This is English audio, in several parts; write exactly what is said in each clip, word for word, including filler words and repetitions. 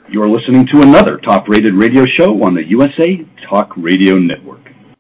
You're listening to another top-rated radio show on the U S A Talk Radio Network.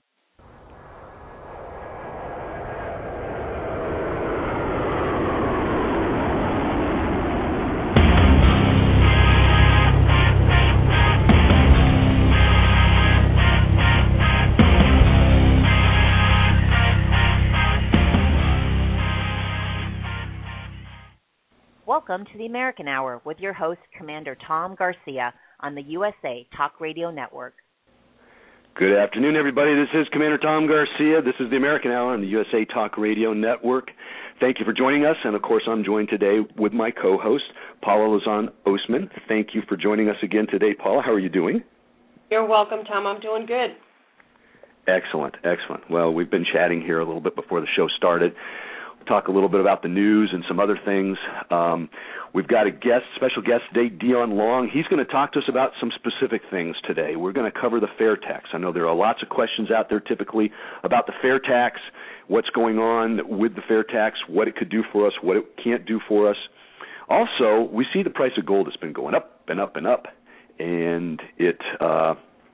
Welcome to the American Hour with your host, Commander Tom Garcia, on the U S A Talk Radio Network. Good afternoon, everybody. This is Commander Tom Garcia. This is the American Hour on the U S A Talk Radio Network. Thank you for joining us, and of course, I'm joined today with my co-host, Paula Lozon Osman. Thank you for joining us again today, Paula. How are you doing? You're welcome, Tom. I'm doing good. Excellent, excellent. Well, we've been chatting here a little bit before the show started. Talk a little bit about the news and some other things. Um, we've got a guest, special guest today, Dion Long. He's going to talk to us about some specific things today. We're going to cover the fair tax. I know there are lots of questions out there typically about the fair tax, what's going on with the fair tax, what it could do for us, what it can't do for us. Also, we see the price of gold has been going up and up and up, and it uh,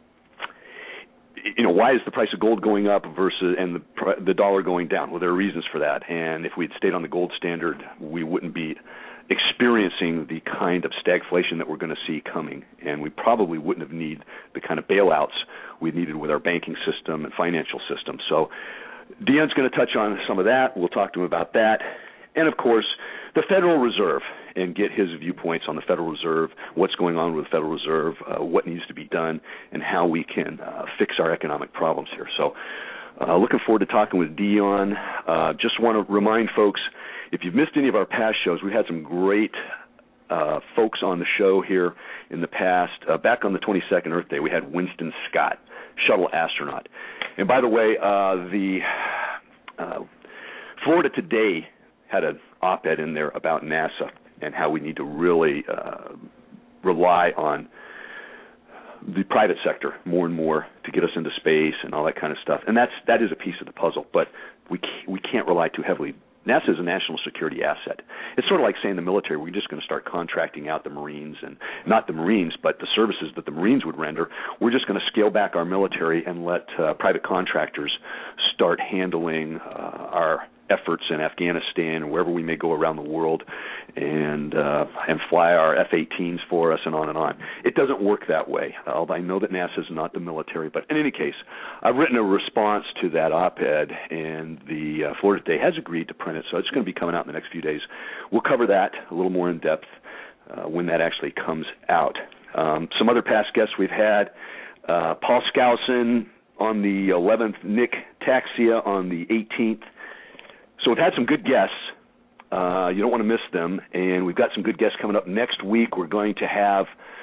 you know, why is the price of gold going up versus and the the dollar going down? Well, there are reasons for that. And if we'd stayed on the gold standard, we wouldn't be experiencing the kind of stagflation that we're going to see coming. And we probably wouldn't have needed the kind of bailouts we needed with our banking system and financial system. So Dion's going to touch on some of that. We'll talk to him about that. And, of course, the Federal Reserve, and get his viewpoints on the Federal Reserve, what's going on with the Federal Reserve, uh, what needs to be done, and how we can uh, fix our economic problems here. So uh, looking forward to talking with Dion. Uh, just want to remind folks, if you've missed any of our past shows, we've had some great uh, folks on the show here in the past. Uh, back on the twenty-second Earth Day, we had Winston Scott, shuttle astronaut. And by the way, uh, the uh, Florida Today had an op-ed in there about NASA and how we need to really uh, rely on the private sector more and more to get us into space and all that kind of stuff. And that's that is a piece of the puzzle, but we can't, we can't rely too heavily. NASA is a national security asset. It's sort of like saying the military, we're just going to start contracting out the Marines, and not the Marines, but the services that the Marines would render. We're just going to scale back our military and let uh, private contractors start handling uh, our efforts in Afghanistan or wherever we may go around the world, and uh, and fly our F eighteens for us, and on and on. It doesn't work that way. Although I know that NASA is not the military, but in any case, I've written a response to that op-ed, and the uh, Florida Today has agreed to print it, so it's going to be coming out in the next few days. We'll cover that a little more in depth uh, when that actually comes out. Um, some other past guests we've had, uh, Paul Skousen on the eleventh, Nick Taxia on the eighteenth. So we've had some good guests. Uh, you don't want to miss them. And we've got some good guests coming up next week. We're going to have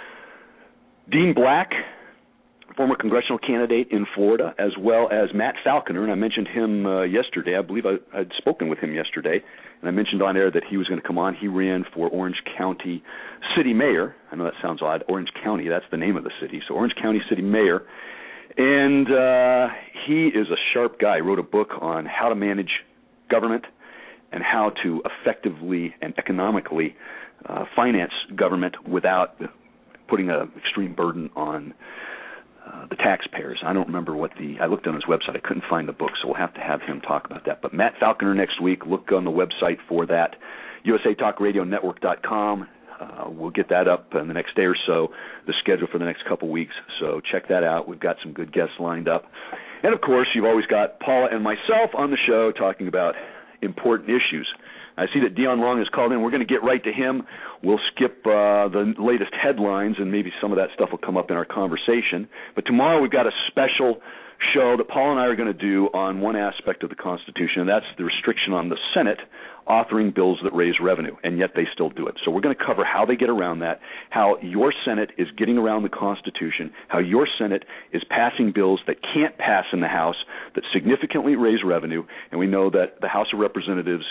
Dean Black, former congressional candidate in Florida, as well as Matt Falconer. And I mentioned him uh, yesterday. I believe I had spoken with him yesterday. And I mentioned on air that he was going to come on. He ran for Orange County City Mayor. I know that sounds odd. Orange County, that's the name of the city. So Orange County City Mayor. And uh, he is a sharp guy. He wrote a book on how to manage government and how to effectively and economically uh, finance government without putting an extreme burden on uh, the taxpayers. I don't remember what the, I looked on his website, I couldn't find the book, so we'll have to have him talk about that. But Matt Falconer next week, look on the website for that, U S A Talk Radio Network dot com. Uh, we'll get that up in the next day or so, the schedule for the next couple weeks, so check that out. We've got some good guests lined up. And, of course, you've always got Paula and myself on the show talking about important issues. I see that Dion Long has called in. We're going to get right to him. We'll skip uh, the latest headlines, and maybe some of that stuff will come up in our conversation. But tomorrow we've got a special show that Paul and I are going to do on one aspect of the Constitution, and that's the restriction on the Senate authoring bills that raise revenue, and yet they still do it. So we're going to cover how they get around that, how your Senate is getting around the Constitution, how your Senate is passing bills that can't pass in the House that significantly raise revenue, and we know that the House of Representatives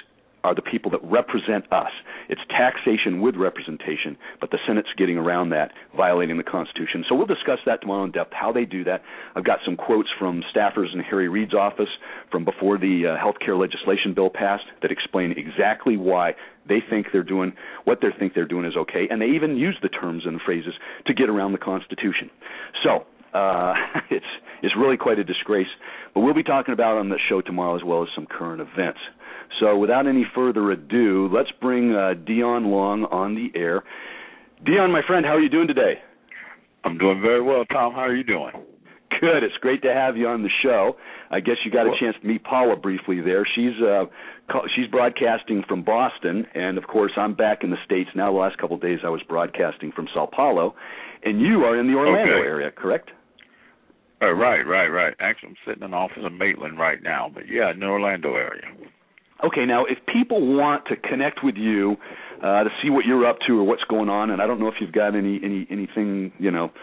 are the people that represent us. It's taxation with representation, but the Senate's getting around that, violating the Constitution. So we'll discuss that tomorrow in depth, how they do that. I've got some quotes from staffers in Harry Reid's office from before the uh, health care legislation bill passed that explain exactly why they think they're doing, what they think they're doing is okay, and they even use the terms and phrases to get around the Constitution. So uh, it's it's really quite a disgrace, but we'll be talking about it on the show tomorrow as well as some current events. So without any further ado, let's bring uh, Dion Long on the air. Dion, my friend, how are you doing today? I'm doing very well, Tom. How are you doing? Good. It's great to have you on the show. I guess you got a chance to meet Paula briefly there. She's uh, she's broadcasting from Boston, and, of course, I'm back in the States now. The last couple of days I was broadcasting from Sao Paulo, and you are in the Orlando okay. area, correct? Uh, right, right, right. Actually, I'm sitting in the office in Maitland right now, but, yeah, in the Orlando area. Okay, now, if people want to connect with you uh, to see what you're up to or what's going on, and I don't know if you've got any, any anything, you know,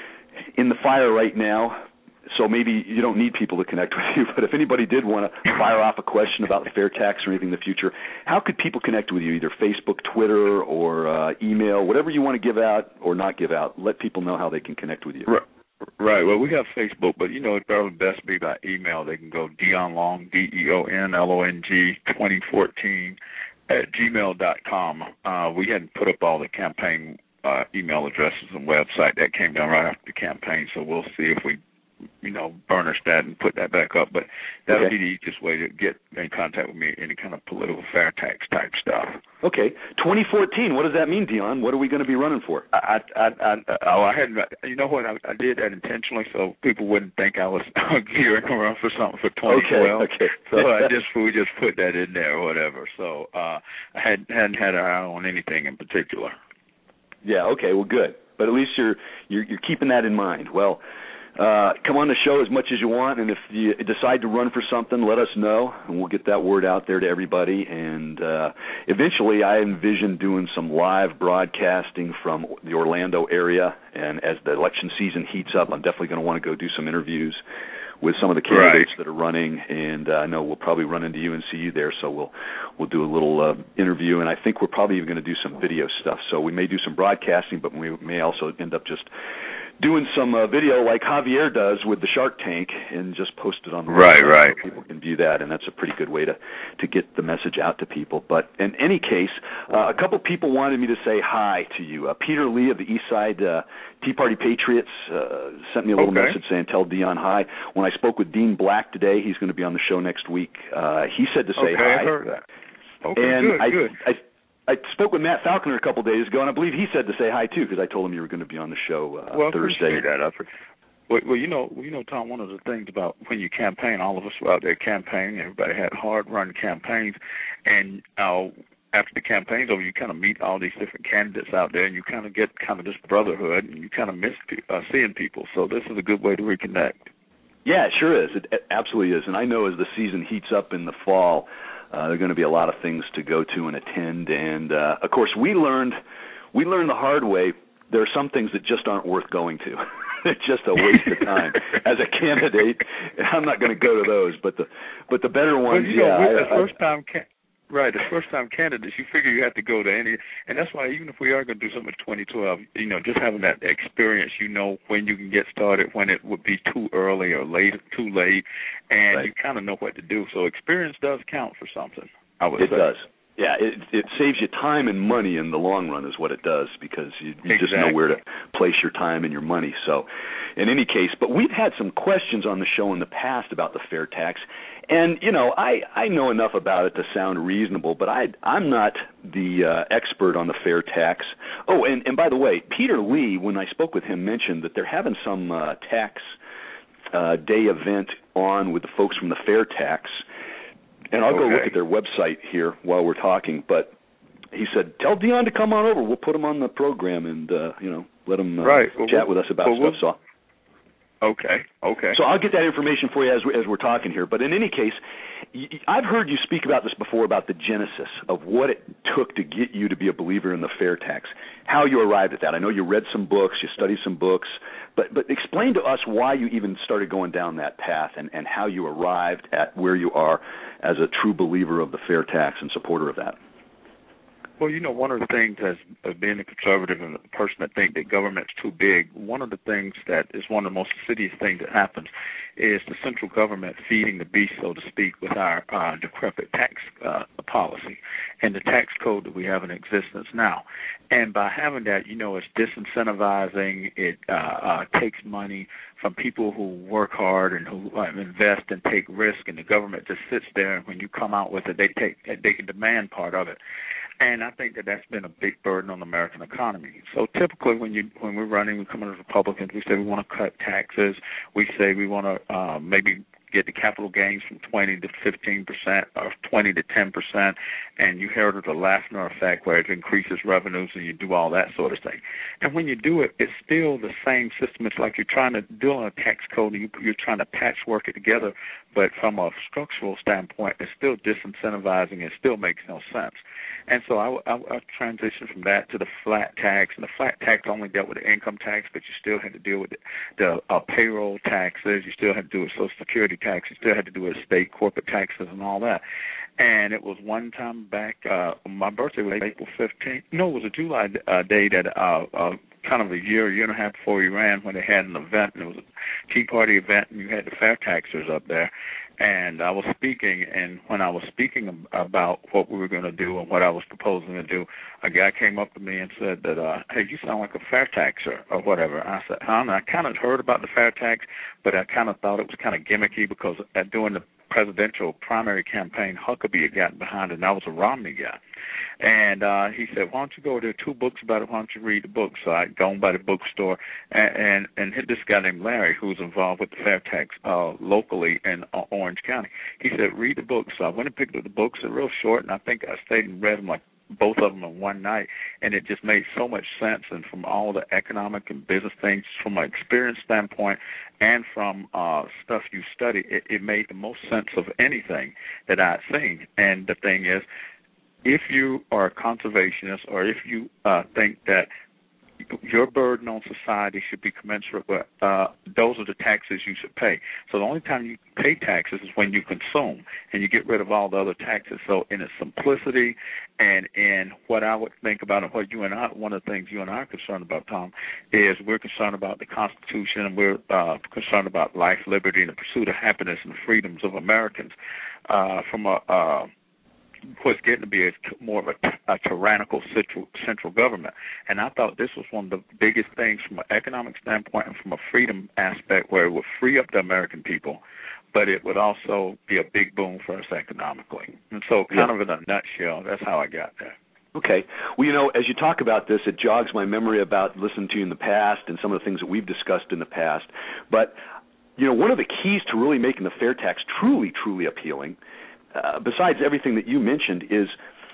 in the fire right now, so maybe you don't need people to connect with you, but if anybody did want to fire off a question about the fair tax or anything in the future, how could people connect with you, either Facebook, Twitter, or uh, email, whatever you want to give out or not give out? Let people know how they can connect with you. Right. Right. Well, we have Facebook, but, you know, it'd probably best be by email. They can go Dion Long, D E O N L O N G, twenty fourteen at gmail dot com. Uh, we hadn't put up all the campaign uh, email addresses and website. That came down right after the campaign, so we'll see if we, you know, burnish that and put that back up. But that'll okay. be the easiest way to get in contact with me, any kind of political fair tax type stuff. Okay. twenty fourteen, what does that mean, Dion? What are we going to be running for? I, I, I, I, oh, I hadn't, you know what, I, I did that intentionally so people wouldn't think I was gearing around for something for twenty twelve. Okay, okay. So I just, we just put that in there or whatever. So uh, I hadn't, hadn't had an eye on anything in particular. Yeah, okay, well, good. But at least you're, you're, you're keeping that in mind. Well, Uh, come on the show as much as you want, and if you decide to run for something, let us know, and we'll get that word out there to everybody. And uh, eventually I envision doing some live broadcasting from the Orlando area, and as the election season heats up, I'm definitely going to want to go do some interviews with some of the candidates right. that are running, and uh, I know we'll probably run into you and see you there, so we'll we'll do a little uh, interview, and I think we're probably even going to do some video stuff. So we may do some broadcasting, but we may also end up just doing some uh, video like Javier does with the Shark Tank and just post it on the right, website right. so people can view that, and that's a pretty good way to, to get the message out to people. But in any case, uh, a couple people wanted me to say hi to you. Uh, Peter Lee of the East Side uh, Tea Party Patriots uh, sent me a little okay. message saying, tell Dion hi. When I spoke with Dean Black today, he's going to be on the show next week, uh, he said to say okay, hi. I heard that. Okay, and good, I, good. I, I spoke with Matt Falconer a couple days ago, and I believe he said to say hi, too, because I told him you were going to be on the show uh, well, Thursday. Well, I appreciate that. Well, well, you know, you know, Tom, one of the things about when you campaign, all of us were out there campaigning. Everybody had hard-run campaigns, and uh, after the campaign's over, you kind of meet all these different candidates out there, and you kind of get kind of this brotherhood, and you kind of miss pe- uh, seeing people. So this is a good way to reconnect. Yeah, it sure is. It, it absolutely is. And I know as the season heats up in the fall, uh, there are going to be a lot of things to go to and attend. And, uh, of course, we learned we learned the hard way. There are some things that just aren't worth going to. It's just a waste of time. As a candidate, I'm not going to go to those. But the but the better ones, well, you yeah. know, I, as first time can- right, as first time candidates, you figure you have to go to any, and that's why even if we are going to do something in twenty twelve, you know, just having that experience, you know when you can get started, when it would be too early or late, too late, and right. you kind of know what to do. So experience does count for something, I would it say. It does. Yeah, it it saves you time and money in the long run is what it does, because you, you exactly. just know where to place your time and your money. So in any case, but we've had some questions on the show in the past about the fair tax, and, you know, I, I know enough about it to sound reasonable, but I, I'm not the uh, expert on the fair tax. Oh, and, and by the way, Peter Lee, when I spoke with him, mentioned that they're having some uh, tax uh, day event on with the folks from the fair tax. And I'll okay. go look at their website here while we're talking. But he said, tell Dion to come on over. We'll put him on the program and, uh, you know, let him uh, right. well, chat we'll, with us about well, stuff. We'll, Okay, okay. So I'll get that information for you as, we, as we're talking here. But in any case, y- I've heard you speak about this before, about the genesis of what it took to get you to be a believer in the fair tax, how you arrived at that. I know you read some books, you studied some books, but, but explain to us why you even started going down that path and, and how you arrived at where you are as a true believer of the fair tax and supporter of that. Well, you know, one of the things as uh, being a conservative and a person that thinks that government's too big, one of the things that is one of the most insidious things that happens is the central government feeding the beast, so to speak, with our uh, decrepit tax uh, policy and the tax code that we have in existence now. And by having that, you know, it's disincentivizing. It uh, uh, takes money from people who work hard and who uh, invest and take risk, and the government just sits there, and when you come out with it, they take they can demand part of it. And I think that that's been a big burden on the American economy. So typically when you when we're running, we come in as Republicans, we say we want to cut taxes. We say we want to uh, maybe get the capital gains from twenty to fifteen percent or twenty to ten percent, and you heard of the Laffer effect where it increases revenues and you do all that sort of thing. And when you do it, it's still the same system. It's like you're trying to do a tax code and you, you're trying to patchwork it together, but from a structural standpoint, it's still disincentivizing. It still makes no sense. And so I, I, I transitioned from that to the flat tax, and the flat tax only dealt with the income tax, but you still had to deal with the, the uh, payroll taxes. You still had to do with Social Security tax. You still had to do with state corporate taxes and all that. And it was one time back, uh, my birthday was April fifteenth. No, it was a July uh, day that uh, uh, kind of a year, year and a half before we ran, when they had an event, and it was a Tea Party event, and you had the fair taxers up there. And I was speaking, and when I was speaking about what we were going to do and what I was proposing to do, a guy came up to me and said that, uh, hey, you sound like a fair taxer or whatever. I said, huh? And I kind of heard about the fair tax, but I kind of thought it was kind of gimmicky because at, during the presidential primary campaign, Huckabee had gotten behind it, and I was a Romney guy. And uh, he said, why don't you go, there are two books about it, why don't you read the book? So I go by the bookstore and, and, and hit this guy named Larry, who's involved with the fair tax uh, locally in uh, Orange County. He said, read the book. So I went and picked up the books. They're real short, and I think I stayed and read them like both of them in one night, and it just made so much sense. And from all the economic and business things, from an experience standpoint and from uh, stuff you study, it, it made the most sense of anything that I'd seen. And the thing is, if you are a conservationist or if you uh, think that your burden on society should be commensurate with, uh, those are the taxes you should pay. So the only time you pay taxes is when you consume, and you get rid of all the other taxes. So in its simplicity and in what I would think about and what you and I, one of the things you and I are concerned about, Tom, is we're concerned about the Constitution, and we're uh, concerned about life, liberty, and the pursuit of happiness and freedoms of Americans uh, from a uh, what's getting to be a, more of a, a tyrannical central, central government. And I thought this was one of the biggest things from an economic standpoint and from a freedom aspect, where it would free up the American people, but it would also be a big boom for us economically. And so kind yeah. of in a nutshell, that's how I got there. Okay. Well, you know, as you talk about this, it jogs my memory about listening to you in the past and some of the things that we've discussed in the past. But, you know, one of the keys to really making the fair tax truly, truly appealing, Uh, besides everything that you mentioned, is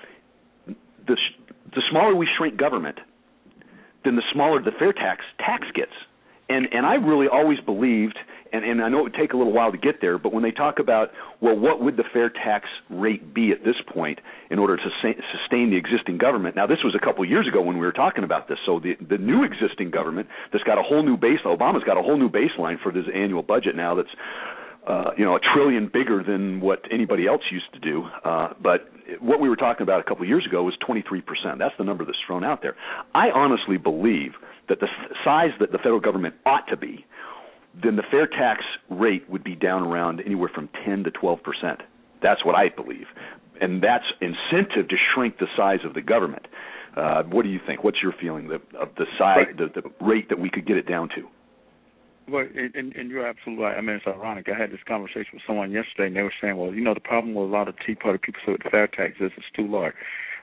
the, sh- the smaller we shrink government, then the smaller the fair tax tax gets. And and I really always believed, and, and I know it would take a little while to get there, but when they talk about, well, what would the fair tax rate be at this point in order to sa- sustain the existing government? Now, this was a couple of years ago when we were talking about this. So the, the new existing government that's got a whole new base, Obama's got a whole new baseline for this annual budget now that's Uh, you know, a trillion bigger than what anybody else used to do. Uh, but what we were talking about a couple of years ago was twenty-three percent. That's the number that's thrown out there. I honestly believe that the size that the federal government ought to be, then the fair tax rate would be down around anywhere from ten to twelve percent. That's what I believe. And that's incentive to shrink the size of the government. Uh, what do you think? What's your feeling of, of the size, the, the rate that we could get it down to? Well, and, and you're absolutely right. I mean, it's ironic. I had this conversation with someone yesterday, and they were saying, well, you know, the problem with a lot of Tea Party people say with the fair tax is it's too large.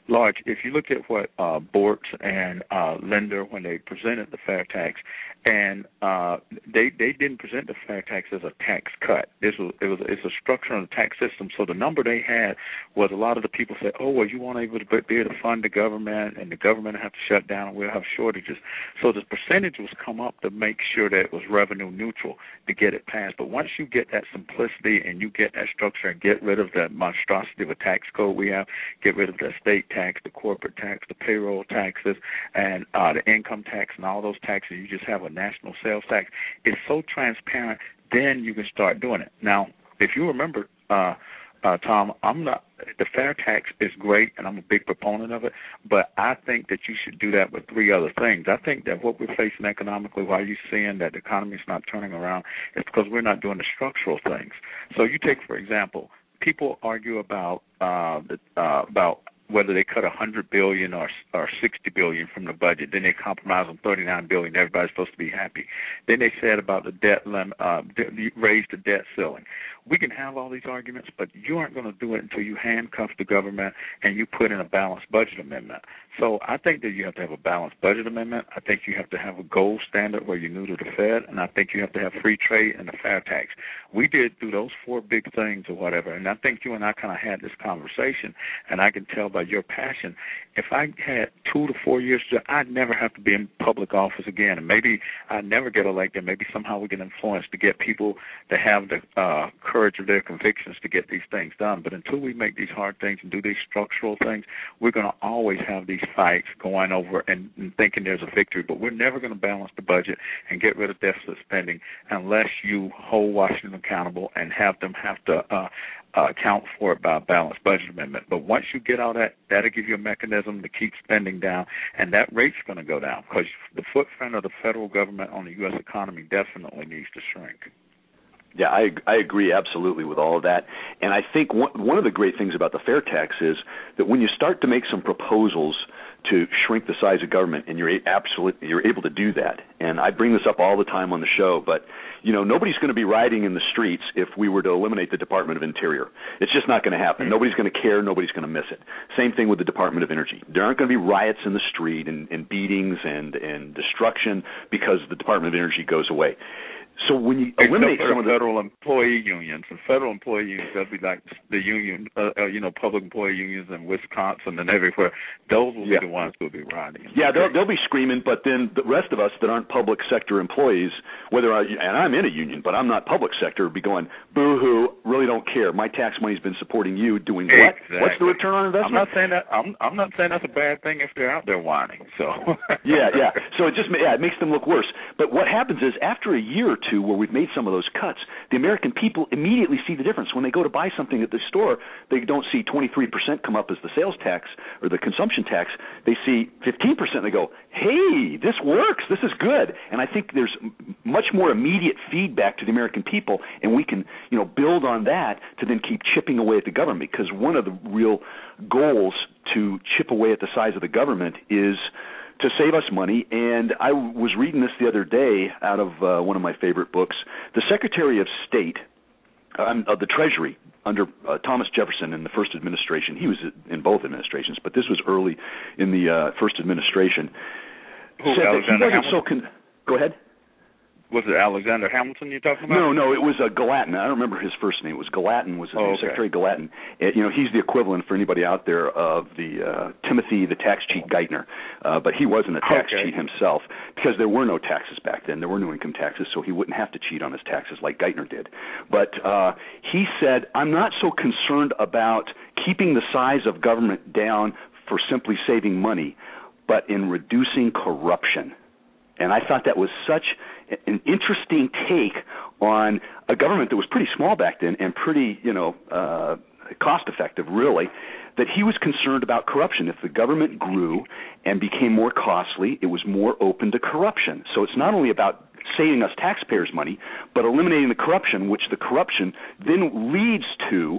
large, if you look at what uh, Bortz and uh, Linder, when they presented the fair tax, and uh, they they didn't present the fair tax as a tax cut. This was it was it's a structure on the tax system. So the number they had was a lot of the people said, oh, well, you won't able to be able to fund the government, and the government have to shut down, and we'll have shortages. So the percentage was come up to make sure that it was revenue neutral to get it passed. But once you get that simplicity and you get that structure and get rid of that monstrosity of a tax code we have, get rid of the state tax, the corporate tax, the payroll taxes, and uh, the income tax and all those taxes, you just have a national sales tax. It's so transparent, then you can start doing it. Now, if you remember, uh, uh, Tom, I'm not, the fair tax is great, and I'm a big proponent of it, but I think that you should do that with three other things. I think that what we're facing economically, why you're seeing that the economy is not turning around, is because we're not doing the structural things. So you take, for example, people argue about uh, the, uh, about whether they cut one hundred billion dollars or or sixty billion dollars from the budget, then they compromise on thirty-nine billion dollars. Everybody's supposed to be happy. Then they said about the debt limit, uh, raise the debt ceiling. We can have all these arguments, but you aren't going to do it until you handcuff the government and you put in a balanced budget amendment. So I think that you have to have a balanced budget amendment. I think you have to have a gold standard where you're new to the Fed, and I think you have to have free trade and a fair tax. We did through those four big things or whatever, and I think you and I kind of had this conversation, and I can tell by your passion, if I had two to four years, I'd never have to be in public office again, and maybe I'd never get elected. Maybe somehow we can influence to get people to have the uh, courage of their convictions to get these things done. But until we make these hard things and do these structural things, we're going to always have these fights going over and, and thinking there's a victory, but we're never going to balance the budget and get rid of deficit spending unless you hold Washington accountable and have them have to uh, uh, account for it by a balanced budget amendment. But once you get all that, that'll give you a mechanism to keep spending down, and that rate's going to go down because the footprint of the federal government on the U S economy definitely needs to shrink. Yeah, I I agree absolutely with all of that. And I think one, one of the great things about the fair tax is that when you start to make some proposals to shrink the size of government, and you're absolutely you're able to do that. And I bring this up all the time on the show, but you know nobody's going to be rioting in the streets if we were to eliminate the Department of Interior. It's just not going to happen. Nobody's going to care. Nobody's going to miss it. Same thing with the Department of Energy. There aren't going to be riots in the street and, and beatings and and destruction because the Department of Energy goes away. So when you eliminate some of the federal employee unions, and federal employee unions, that'd be like the union, uh, uh, you know, public employee unions in Wisconsin and everywhere. Those will yeah. be the ones who will be rioting. Yeah, they'll, they'll be screaming, but then the rest of us that aren't public sector employees, whether I, and I'm in a union, but I'm not public sector, would be going, boo-hoo, really don't care. My tax money's been supporting you doing what? Exactly. What's the return on investment? I'm not saying that. I'm, I'm not saying that's a bad thing if they're out there whining. So yeah, yeah. So it just yeah, it makes them look worse. But what happens is after a year or two where we've made some of those cuts, the American people immediately see the difference. When they go to buy something at the store, they don't see twenty-three percent come up as the sales tax or the consumption tax. They see fifteen percent. They go, hey, this works. This is good. And I think there's much more immediate feedback to the American people, and we can, you know, build on that to then keep chipping away at the government, because one of the real goals to chip away at the size of the government is to save us money. And I was reading this the other day out of uh, one of my favorite books. The Secretary of State um, of the Treasury under uh, Thomas Jefferson in the first administration, he was in both administrations, but this was early in the uh, first administration, Who, said that he Alexander wasn't so Hamilton? con- Go ahead. Was it Alexander Hamilton you're talking about? No, no, it was uh, Gallatin. I don't remember his first name. It was Gallatin. Was his oh, name, okay. Secretary Gallatin. It, you know, he's the equivalent for anybody out there of the uh, Timothy the tax cheat Geithner, uh, but he wasn't a tax okay. cheat himself because there were no taxes back then. There were no income taxes, so he wouldn't have to cheat on his taxes like Geithner did. But uh, he said, "I'm not so concerned about keeping the size of government down for simply saving money, but in reducing corruption." And I thought that was such an interesting take on a government that was pretty small back then and pretty, you know, uh, cost-effective, really, that he was concerned about corruption. If the government grew and became more costly, it was more open to corruption. So it's not only about saving us taxpayers' money, but eliminating the corruption, which the corruption then leads to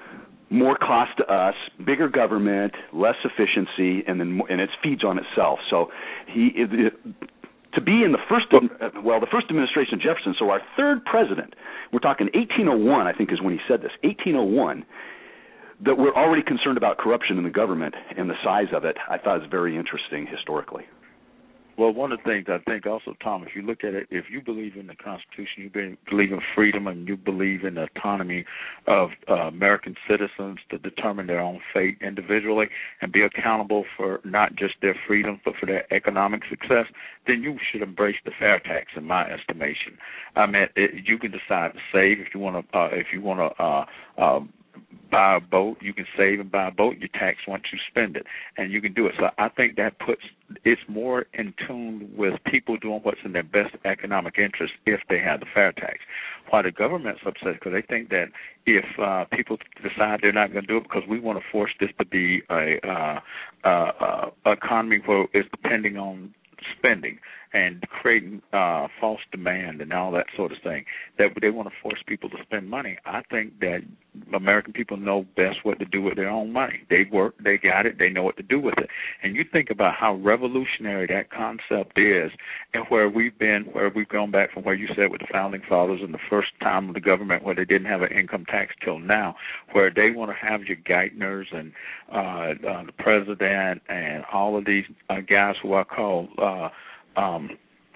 more cost to us, bigger government, less efficiency, and then more, and it feeds on itself. So he... It, it, To be in the first, well, the first administration of Jefferson, so our third president, we're talking eighteen oh one, I think is when he said this, eighteen oh one, that we're already concerned about corruption in the government and the size of it, I thought is very interesting historically. Well, one of the things I think also, Tom, if you look at it, if you believe in the Constitution, you believe in freedom, and you believe in the autonomy of uh, American citizens to determine their own fate individually and be accountable for not just their freedom but for their economic success, then you should embrace the fair tax, in my estimation. I mean, it, you can decide to save if you want to. Uh, if you want to. Uh, uh, buy a boat, you can save and buy a boat, you tax once you spend it, and you can do it. So I think that puts, it's more in tune with people doing what's in their best economic interest if they have the fair tax. Why the government's upset, because they think that if uh, people decide they're not going to do it because we want to force this to be a uh, uh, uh, economy where it's depending on spending and creating uh, false demand and all that sort of thing, that they want to force people to spend money. I think that American people know best what to do with their own money. They work, they got it, they know what to do with it. And you think about how revolutionary that concept is and where we've been, where we've gone back from where you said with the Founding Fathers and the first time of the government where they didn't have an income tax till now, where they want to have your Geithners and uh, uh, the president and all of these uh, guys who I call uh, um,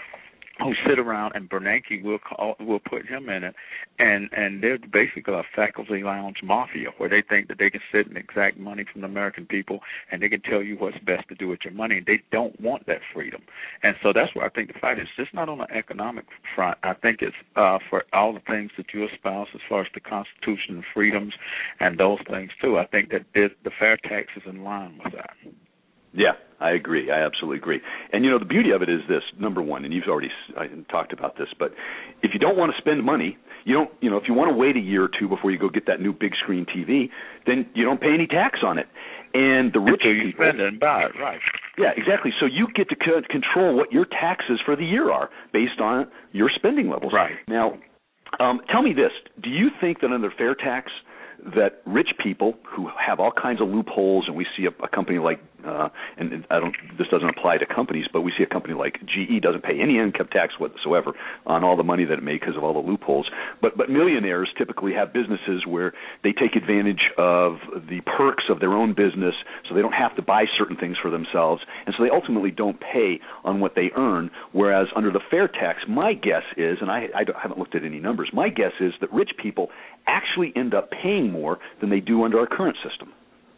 who sit around, and Bernanke will call, will put him in it, and and they're basically a faculty lounge mafia where they think that they can sit and exact money from the American people, and they can tell you what's best to do with your money, and they don't want that freedom. And so that's where I think the fight is. Just not on the economic front. I think it's uh, for all the things that you espouse as far as the Constitution and freedoms and those things too. I think that this, the fair tax is in line with that. Yeah, I agree. I absolutely agree. And, you know, the beauty of it is this, number one, and you've already I, talked about this, but if you don't want to spend money, you don't, you know, if you want to wait a year or two before you go get that new big screen T V, then you don't pay any tax on it. And the rich Until you people, spend it and buy it, right. Yeah, exactly. So you get to c- control what your taxes for the year are based on your spending levels. Right. Now, um, tell me this. Do you think that under fair tax that rich people who have all kinds of loopholes, and we see a, a company like, uh, and I don't, this doesn't apply to companies, but we see a company like G E doesn't pay any income tax whatsoever on all the money that it made because of all the loopholes. But but millionaires typically have businesses where they take advantage of the perks of their own business, so they don't have to buy certain things for themselves, and so they ultimately don't pay on what they earn. Whereas under the fair tax, my guess is, and I, I haven't looked at any numbers, my guess is that rich people actually end up paying more than they do under our current system.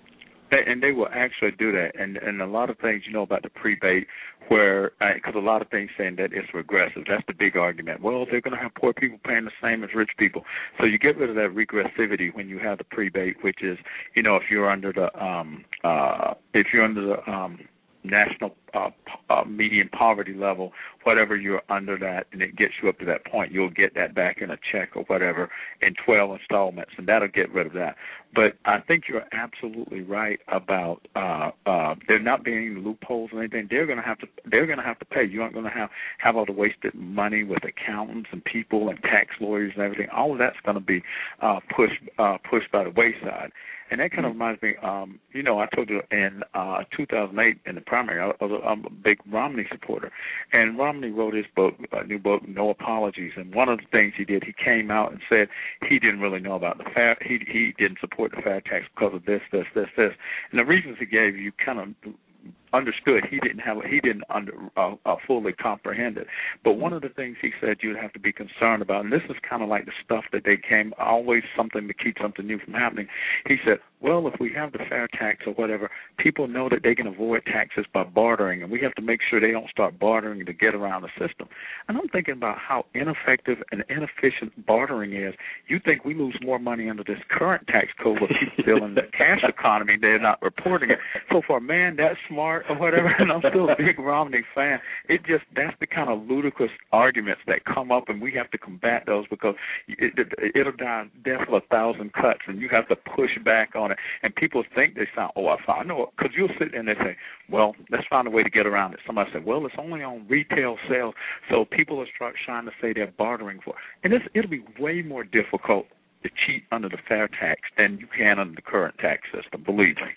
And they will actually do that. And and a lot of things, you know, about the prebate, where, because uh, a lot of things saying that it's regressive. That's the big argument. Well, they're going to have poor people paying the same as rich people. So you get rid of that regressivity when you have the prebate, which is, you know, if you're under the, um, uh, if you're under the, um, national uh, uh, median poverty level, whatever you're under that, and it gets you up to that point, you'll get that back in a check or whatever in twelve installments, and that'll get rid of that. But I think you're absolutely right about uh, uh, there not being loopholes or anything. They're going to have to. They're going to have to pay. You aren't going to have have all the wasted money with accountants and people and tax lawyers and everything. All of that's going to be uh, pushed uh, pushed by the wayside. And that kind of reminds me, um, you know, I told you in uh, two thousand eight in the primary, I was a, I'm a big Romney supporter. And Romney wrote his book, a new book, No Apologies. And one of the things he did, he came out and said he didn't really know about the fair, he he didn't support the fair tax because of this, this, this, this. And the reasons he gave, you kind of understood he didn't have he didn't under uh, uh, fully comprehend it. But one of the things he said you'd have to be concerned about, and this is kind of like the stuff that they came always something to keep something new from happening. He said, well, if we have the fair tax or whatever, people know that they can avoid taxes by bartering, and we have to make sure they don't start bartering to get around the system. And I'm thinking about how ineffective and inefficient bartering is. You think we lose more money under this current tax code with people still in the cash economy, they're not reporting it. So for a man that's smart or whatever, and I'm still a big Romney fan, it just, that's the kind of ludicrous arguments that come up, and we have to combat those because it, it, it'll die death of a thousand cuts, and you have to push back on it. And people think they sound, oh, I found, no, because you'll sit there and they say, well, let's find a way to get around it. Somebody said, well, it's only on retail sales, so people will start trying to say they're bartering for it. And it's, it'll be way more difficult to cheat under the fair tax than you can under the current tax system, believe me.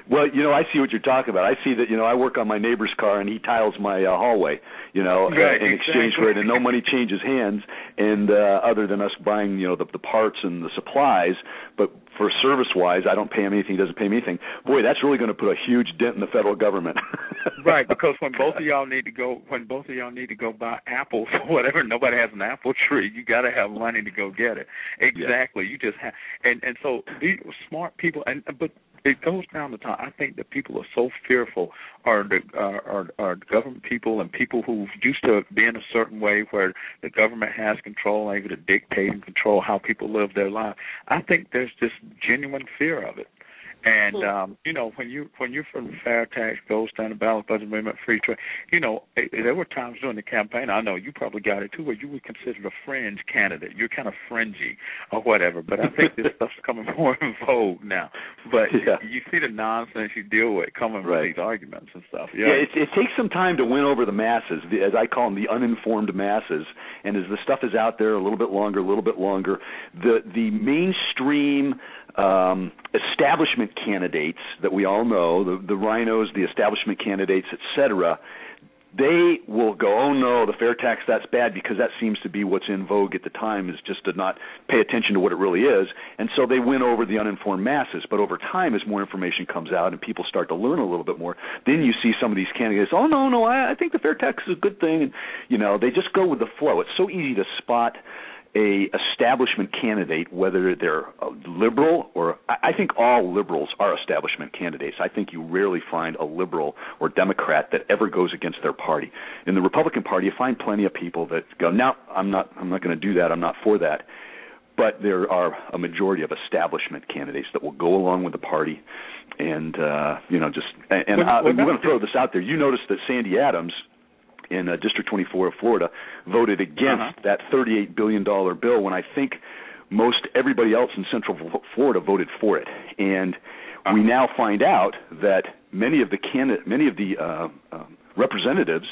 Well, you know, I see what you're talking about. I see that, you know, I work on my neighbor's car and he tiles my uh, hallway, you know, right, uh, in exactly. exchange for it, and no money changes hands, and uh, other than us buying, you know, the, the parts and the supplies, but for service-wise, I don't pay him anything, he doesn't pay me anything. Boy, that's really going to put a huge dent in the federal government. Right, because when both of y'all need to go, when both of y'all need to go buy apples or whatever, nobody has an apple tree. You got to have money to go get it. Exactly. Yeah. You just have, and and so these smart people, and but. It goes down the time. I think that people are so fearful, are the uh, are, are government people and people who used to be in a certain way where the government has control, able to dictate and control how people live their life. I think there's just genuine fear of it. And um, you know, when you when you're from the fair tax, gold standard, balanced budget amendment, free trade, you know, it, there were times during the campaign. I know you probably got it too, where you were considered a fringe candidate. You're kind of fringy or whatever. But I think this stuff's coming more in vogue now. But yeah. you see the nonsense you deal with coming right. with these arguments and stuff. Yeah, yeah it, it takes some time to win over the masses, the, as I call them, the uninformed masses. And as the stuff is out there a little bit longer, a little bit longer, the the mainstream um, establishment candidates that we all know, the, the rhinos, the establishment candidates, et cetera, they will go, oh, no, the fair tax, that's bad, because that seems to be what's in vogue at the time, is just to not pay attention to what it really is. And so they win over the uninformed masses. But over time, as more information comes out and people start to learn a little bit more, then you see some of these candidates, oh, no, no, I, I think the fair tax is a good thing. And, you know, they just go with the flow. It's so easy to spot a establishment candidate, whether they're a liberal or I think all liberals are establishment candidates. I think you rarely find a liberal or Democrat that ever goes against their party. In the Republican Party, you find plenty of people that go, no, I'm not, I'm not going to do that. I'm not for that. But there are a majority of establishment candidates that will go along with the party, and uh, you know, just and, and well, uh, well, we're going to throw this out there. You noticed that Sandy Adams in uh, District twenty-four of Florida voted against uh-huh. that thirty-eight billion dollars bill, when I think most everybody else in Central Florida voted for it. And uh-huh. we now find out that many of the candidate, many of the uh, uh, representatives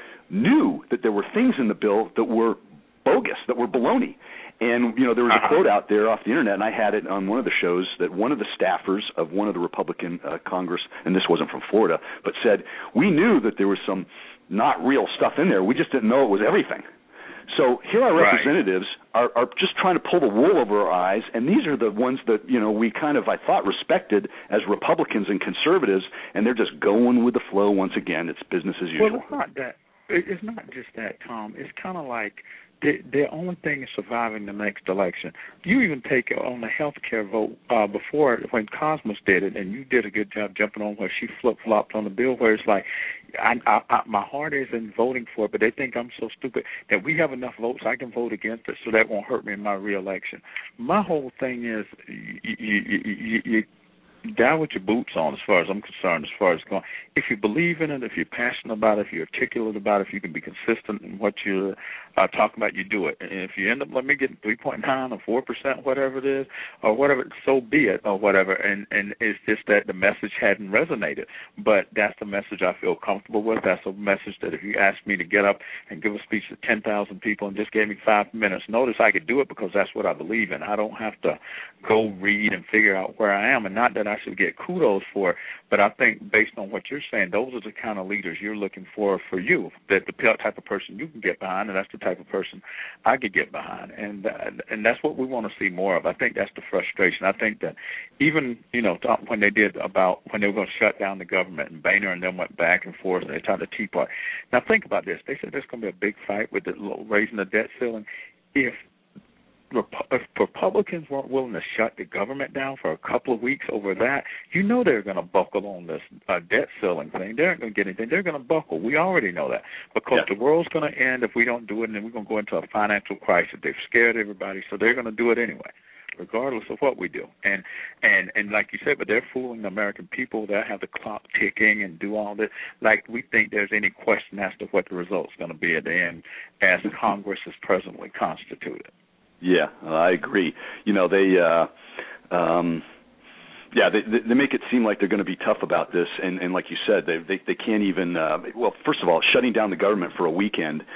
knew that there were things in the bill that were bogus, that were baloney. And, you know, there was a quote out there off the Internet, and I had it on one of the shows, that one of the staffers of one of the Republican uh, Congress, and this wasn't from Florida, but said, we knew that there was some not real stuff in there. We just didn't know it was everything. So here our representatives right. are, are just trying to pull the wool over our eyes, and these are the ones that, you know, we kind of, I thought, respected as Republicans and conservatives, and they're just going with the flow once again. It's business as usual. Well, it's not that. It's not just that, Tom. It's kind of like the, the only thing is surviving the next election. You even take it on the health care vote uh, before, when Cosmos did it, and you did a good job jumping on where she flip-flopped on the bill, where it's like, I, I, I, my heart is in voting for it, but they think I'm so stupid that we have enough votes I can vote against it, so that won't hurt me in my reelection. My whole thing is you, you, you, you die with your boots on, as far as I'm concerned, as far as going. If you believe in it, if you're passionate about it, if you're articulate about it, if you can be consistent in what you're uh, talking about, you do it. And if you end up, let me get three point nine or four percent, whatever it is, or whatever, so be it, or whatever. And, and it's just that the message hadn't resonated. But that's the message I feel comfortable with. That's a message that if you asked me to get up and give a speech to ten thousand people and just gave me five minutes notice, I could do it, because that's what I believe in. I don't have to go read and figure out where I am. And not that I should get kudos for it, but I think based on what you're saying, those are the kind of leaders you're looking for for you, that the type of person you can get behind, and that's the type of person I could get behind. And uh, and that's what we want to see more of. I think that's the frustration. I think that even, you know, when they did about, when they were going to shut down the government, and Boehner and them went back and forth, and they tried to Tea Party. Now think about this. They said there's going to be a big fight with the raising the debt ceiling. If If Republicans weren't willing to shut the government down for a couple of weeks over that, you know they're going to buckle on this uh, debt ceiling thing. They aren't going to get anything. They're going to buckle. We already know that, because yeah. the world's going to end if we don't do it, and then we're going to go into a financial crisis. They've scared everybody, so they're going to do it anyway, regardless of what we do. And and and like you said, but they're fooling the American people. They'll have the clock ticking and do all this. Like we think there's any question as to what the result's going to be at the end, as Congress is presently constituted. Yeah, I agree. You know, they, uh, um, yeah, they, they make it seem like they're going to be tough about this, and, and like you said, they, they, they can't even. Uh, well, first of all, shutting down the government for a weekend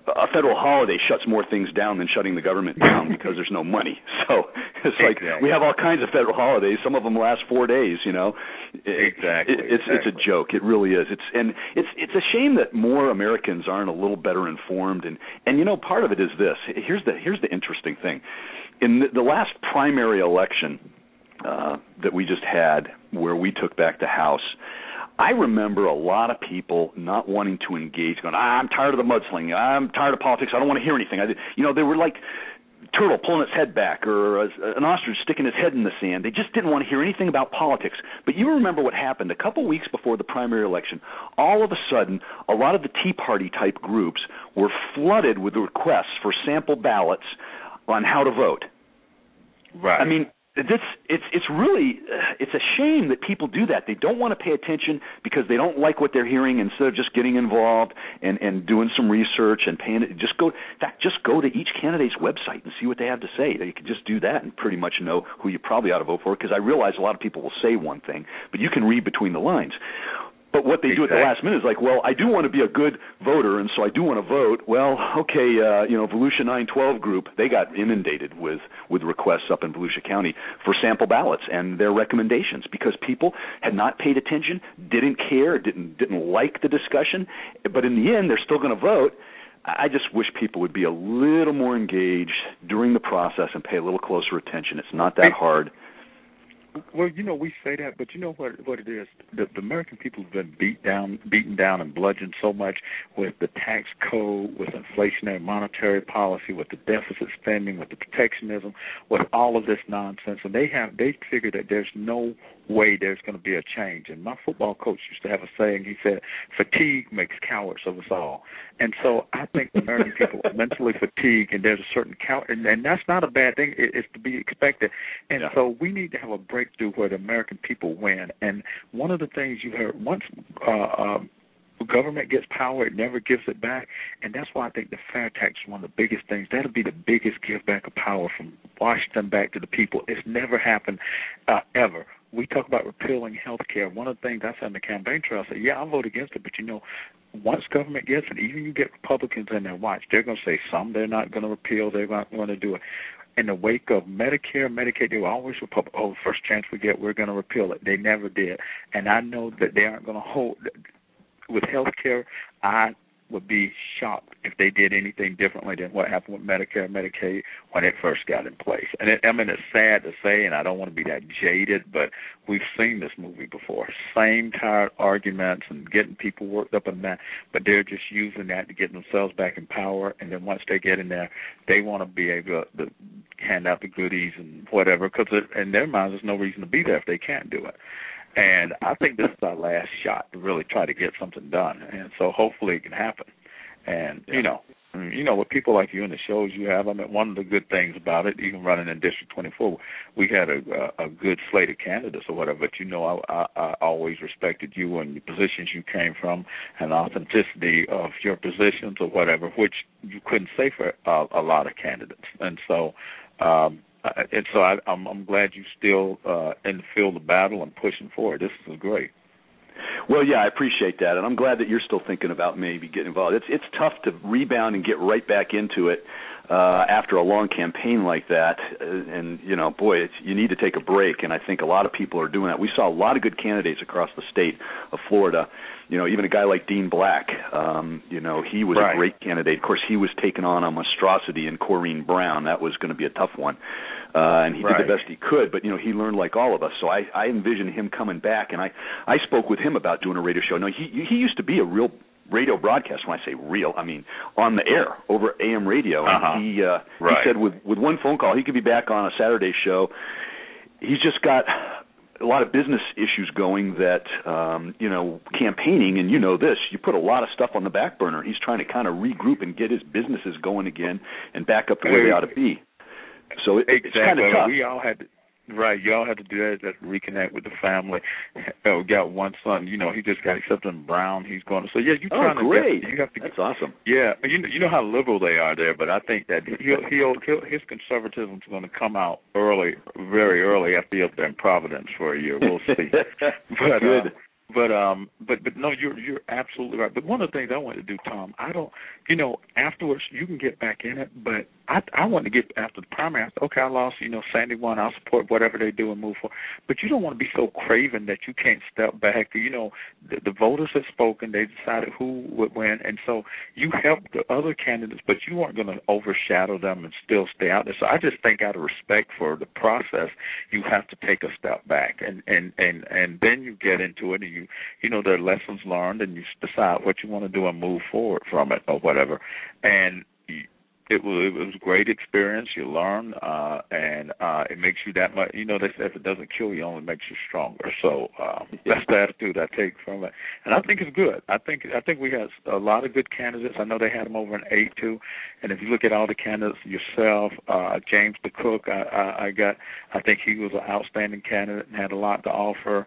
a federal holiday shuts more things down than shutting the government down because there's no money. So it's like exactly. we have all kinds of federal holidays. Some of them last four days. You know, exactly. It, it's exactly. it's a joke. It really is. It's and it's it's a shame that more Americans aren't a little better informed. And and you know, part of it is this. Here's the here's the interesting thing. In the, the last primary election uh, that we just had, where we took back the House, I remember a lot of people not wanting to engage, going, ah, I'm tired of the mudslinging. I'm tired of politics. I don't want to hear anything. I, you know, they were like turtle pulling its head back or a, an ostrich sticking his head in the sand. They just didn't want to hear anything about politics. But you remember what happened a couple weeks before the primary election. All of a sudden, a lot of the Tea Party-type groups were flooded with requests for sample ballots on how to vote. Right. I mean, This, it's it's really it's a shame that people do that. They don't want to pay attention because they don't like what they're hearing. Instead of just getting involved and, and doing some research and paying it, just go. In fact, just go to each candidate's website and see what they have to say. You can just do that and pretty much know who you probably ought to vote for. Because I realize a lot of people will say one thing, but you can read between the lines. But what they exactly. do at the last minute is like, well, I do want to be a good voter, and so I do want to vote. Well, okay, uh, you know, Volusia nine twelve group, they got inundated with, with requests up in Volusia County for sample ballots and their recommendations because people had not paid attention, didn't care, didn't didn't like the discussion, but in the end, they're still going to vote. I just wish people would be a little more engaged during the process and pay a little closer attention. It's not that hard. Well, you know, we say that, but you know what what it is? The, the American people have been beat down, beaten down and bludgeoned so much with the tax code, with inflationary monetary policy, with the deficit spending, with the protectionism, with all of this nonsense. And they have they figure that there's no way there's going to be a change. And my football coach used to have a saying. He said, fatigue makes cowards of us all. And so I think the American people are mentally fatigued, and there's a certain coward, and, and that's not a bad thing. It, it's to be expected. And yeah. so we need to have a breakthrough where the American people win. And one of the things you heard, once uh, um, government gets power, it never gives it back. And that's why I think the fair tax is one of the biggest things. That'll be the biggest give back of power from Washington back to the people. It's never happened uh, ever. We talk about repealing health care. One of the things I said in the campaign trail, I said, yeah, I'll vote against it, but, you know, once government gets it, even you get Republicans in there, watch, they're going to say some they're not going to repeal, they're not going to do it. In the wake of Medicare, Medicaid, they were always Republic. Oh, first chance we get, we're going to repeal it. They never did. And I know that they aren't going to hold. With health care, I would be shocked if they did anything differently than what happened with Medicare and Medicaid when it first got in place. And it, I mean, it's sad to say, and I don't want to be that jaded, but we've seen this movie before. Same tired arguments and getting people worked up in that, but they're just using that to get themselves back in power. And then once they get in there, they want to be able to, to hand out the goodies and whatever, because in their minds there's no reason to be there if they can't do it. And I think this is our last shot to really try to get something done. And so hopefully it can happen. And, yeah. you know, you know, with people like you and the shows you have, I mean, one of the good things about it, even running in District twenty-four, we had a, a, a good slate of candidates or whatever. But, you know, I, I, I always respected you and the positions you came from and the authenticity of your positions or whatever, which you couldn't say for a, a lot of candidates. And so, um, And so I, I'm, I'm glad you still uh, in the field of battle and pushing forward. This is great. Well, yeah, I appreciate that, and I'm glad that you're still thinking about maybe getting involved. It's it's tough to rebound and get right back into it uh, after a long campaign like that, uh, and you know, boy, it's, you need to take a break, and I think a lot of people are doing that. We saw a lot of good candidates across the state of Florida. You know, even a guy like Dean Black, um, you know, he was right. a great candidate. Of course, he was taking on a monstrosity in Corrine Brown. That was going to be a tough one. Uh, and he right. did the best he could, but, you know, he learned like all of us. So I, I envision him coming back, and I, I spoke with him about doing a radio show. No, he he used to be a real radio broadcaster. When I say real, I mean on the air over A M radio. Uh-huh. And he, uh, right. he said with, with one phone call, he could be back on a Saturday show. He's just got a lot of business issues going that, um, you know, campaigning, and you know this, you put a lot of stuff on the back burner. He's trying to kind of regroup and get his businesses going again and back up to where they ought to be. So it, exactly. it's kind of tough. We all had to, right, you all had to do that, just reconnect with the family. Uh, we got one son, you know, he just got accepted in Brown. He's going to, so yeah, you're trying oh, great. to get, you have to That's get, awesome. Yeah, you know, you know how liberal they are there, but I think that he'll, he'll, he'll his conservatism is going to come out early, very early after he's up there in Providence for a year. We'll see. But, Good. Uh, but um, but but no, you're you're absolutely right. But one of the things I want to do, Tom, I don't, you know, afterwards you can get back in it, but I I want to get after the primary. I said, okay, I lost, you know, Sandy won. I'll support whatever they do and move forward. But you don't want to be so craven that you can't step back. You know, the, the voters have spoken. They decided who would win, and so you helped the other candidates, but you weren't going to overshadow them and still stay out there. So I just think, out of respect for the process, you have to take a step back, and and and and then you get into it, and you you know there are lessons learned, and you decide what you want to do and move forward from it or whatever. And it was it was a great experience. You learn, uh, and uh, it makes you that much. You know, they say if it doesn't kill you, it only makes you stronger. So um, that's the attitude I take from it, and I think it's good. I think I think we had a lot of good candidates. I know they had them over in eight too, and if you look at all the candidates, yourself, uh, James the Cook, I, I, I got. I think he was an outstanding candidate and had a lot to offer.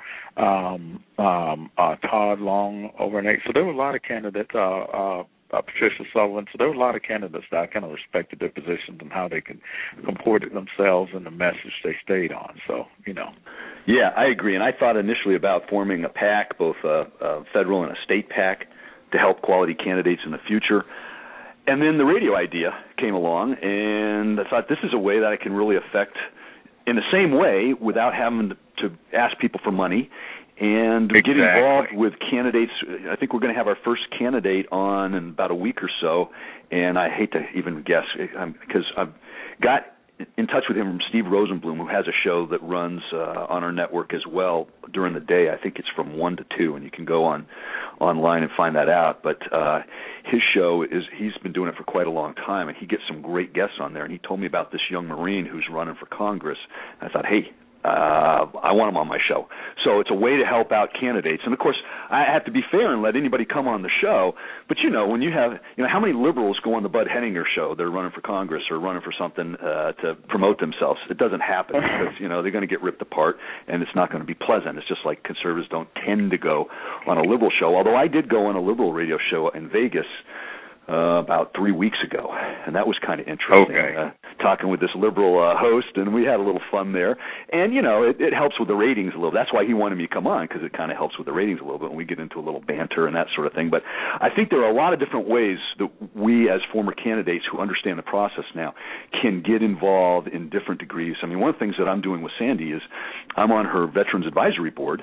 Um, um, uh, Todd Long over in eight. So there were a lot of candidates. Uh, uh, Uh, Patricia Sullivan. So there were a lot of candidates that I kind of respected their positions and how they could comported themselves and the message they stayed on. So, you know. Yeah, I agree. And I thought initially about forming a PAC, both a, a federal and a state PAC, to help quality candidates in the future. And then the radio idea came along, and I thought this is a way that I can really affect in the same way without having to ask people for money. And exactly. Get involved with candidates. I think we're going to have our first candidate on in about a week or so, and I hate to even guess because I've got in touch with him from Steve Rosenblum, who has a show that runs uh, on our network as well during the day. I think it's from one to two, and you can go on online and find that out. But uh, his show is he's been doing it for quite a long time, and he gets some great guests on there. And he told me about this young Marine who's running for Congress. I thought, hey, Uh, I want him on my show. So it's a way to help out candidates. And, of course, I have to be fair and let anybody come on the show. But, you know, when you have, you know, how many liberals go on the Bud Henninger show? They're running for Congress or running for something uh, to promote themselves. It doesn't happen because, you know, they're going to get ripped apart, and it's not going to be pleasant. It's just like conservatives don't tend to go on a liberal show, although I did go on a liberal radio show in Vegas Uh, about three weeks ago, and that was kind of interesting. Okay. Uh, talking with this liberal uh, host, and we had a little fun there. And, you know, it, it helps with the ratings a little. That's why he wanted me to come on, because it kind of helps with the ratings a little bit, and we get into a little banter and that sort of thing. But I think there are a lot of different ways that we, as former candidates who understand the process now, can get involved in different degrees. I mean, one of the things that I'm doing with Sandy is I'm on her Veterans Advisory Board,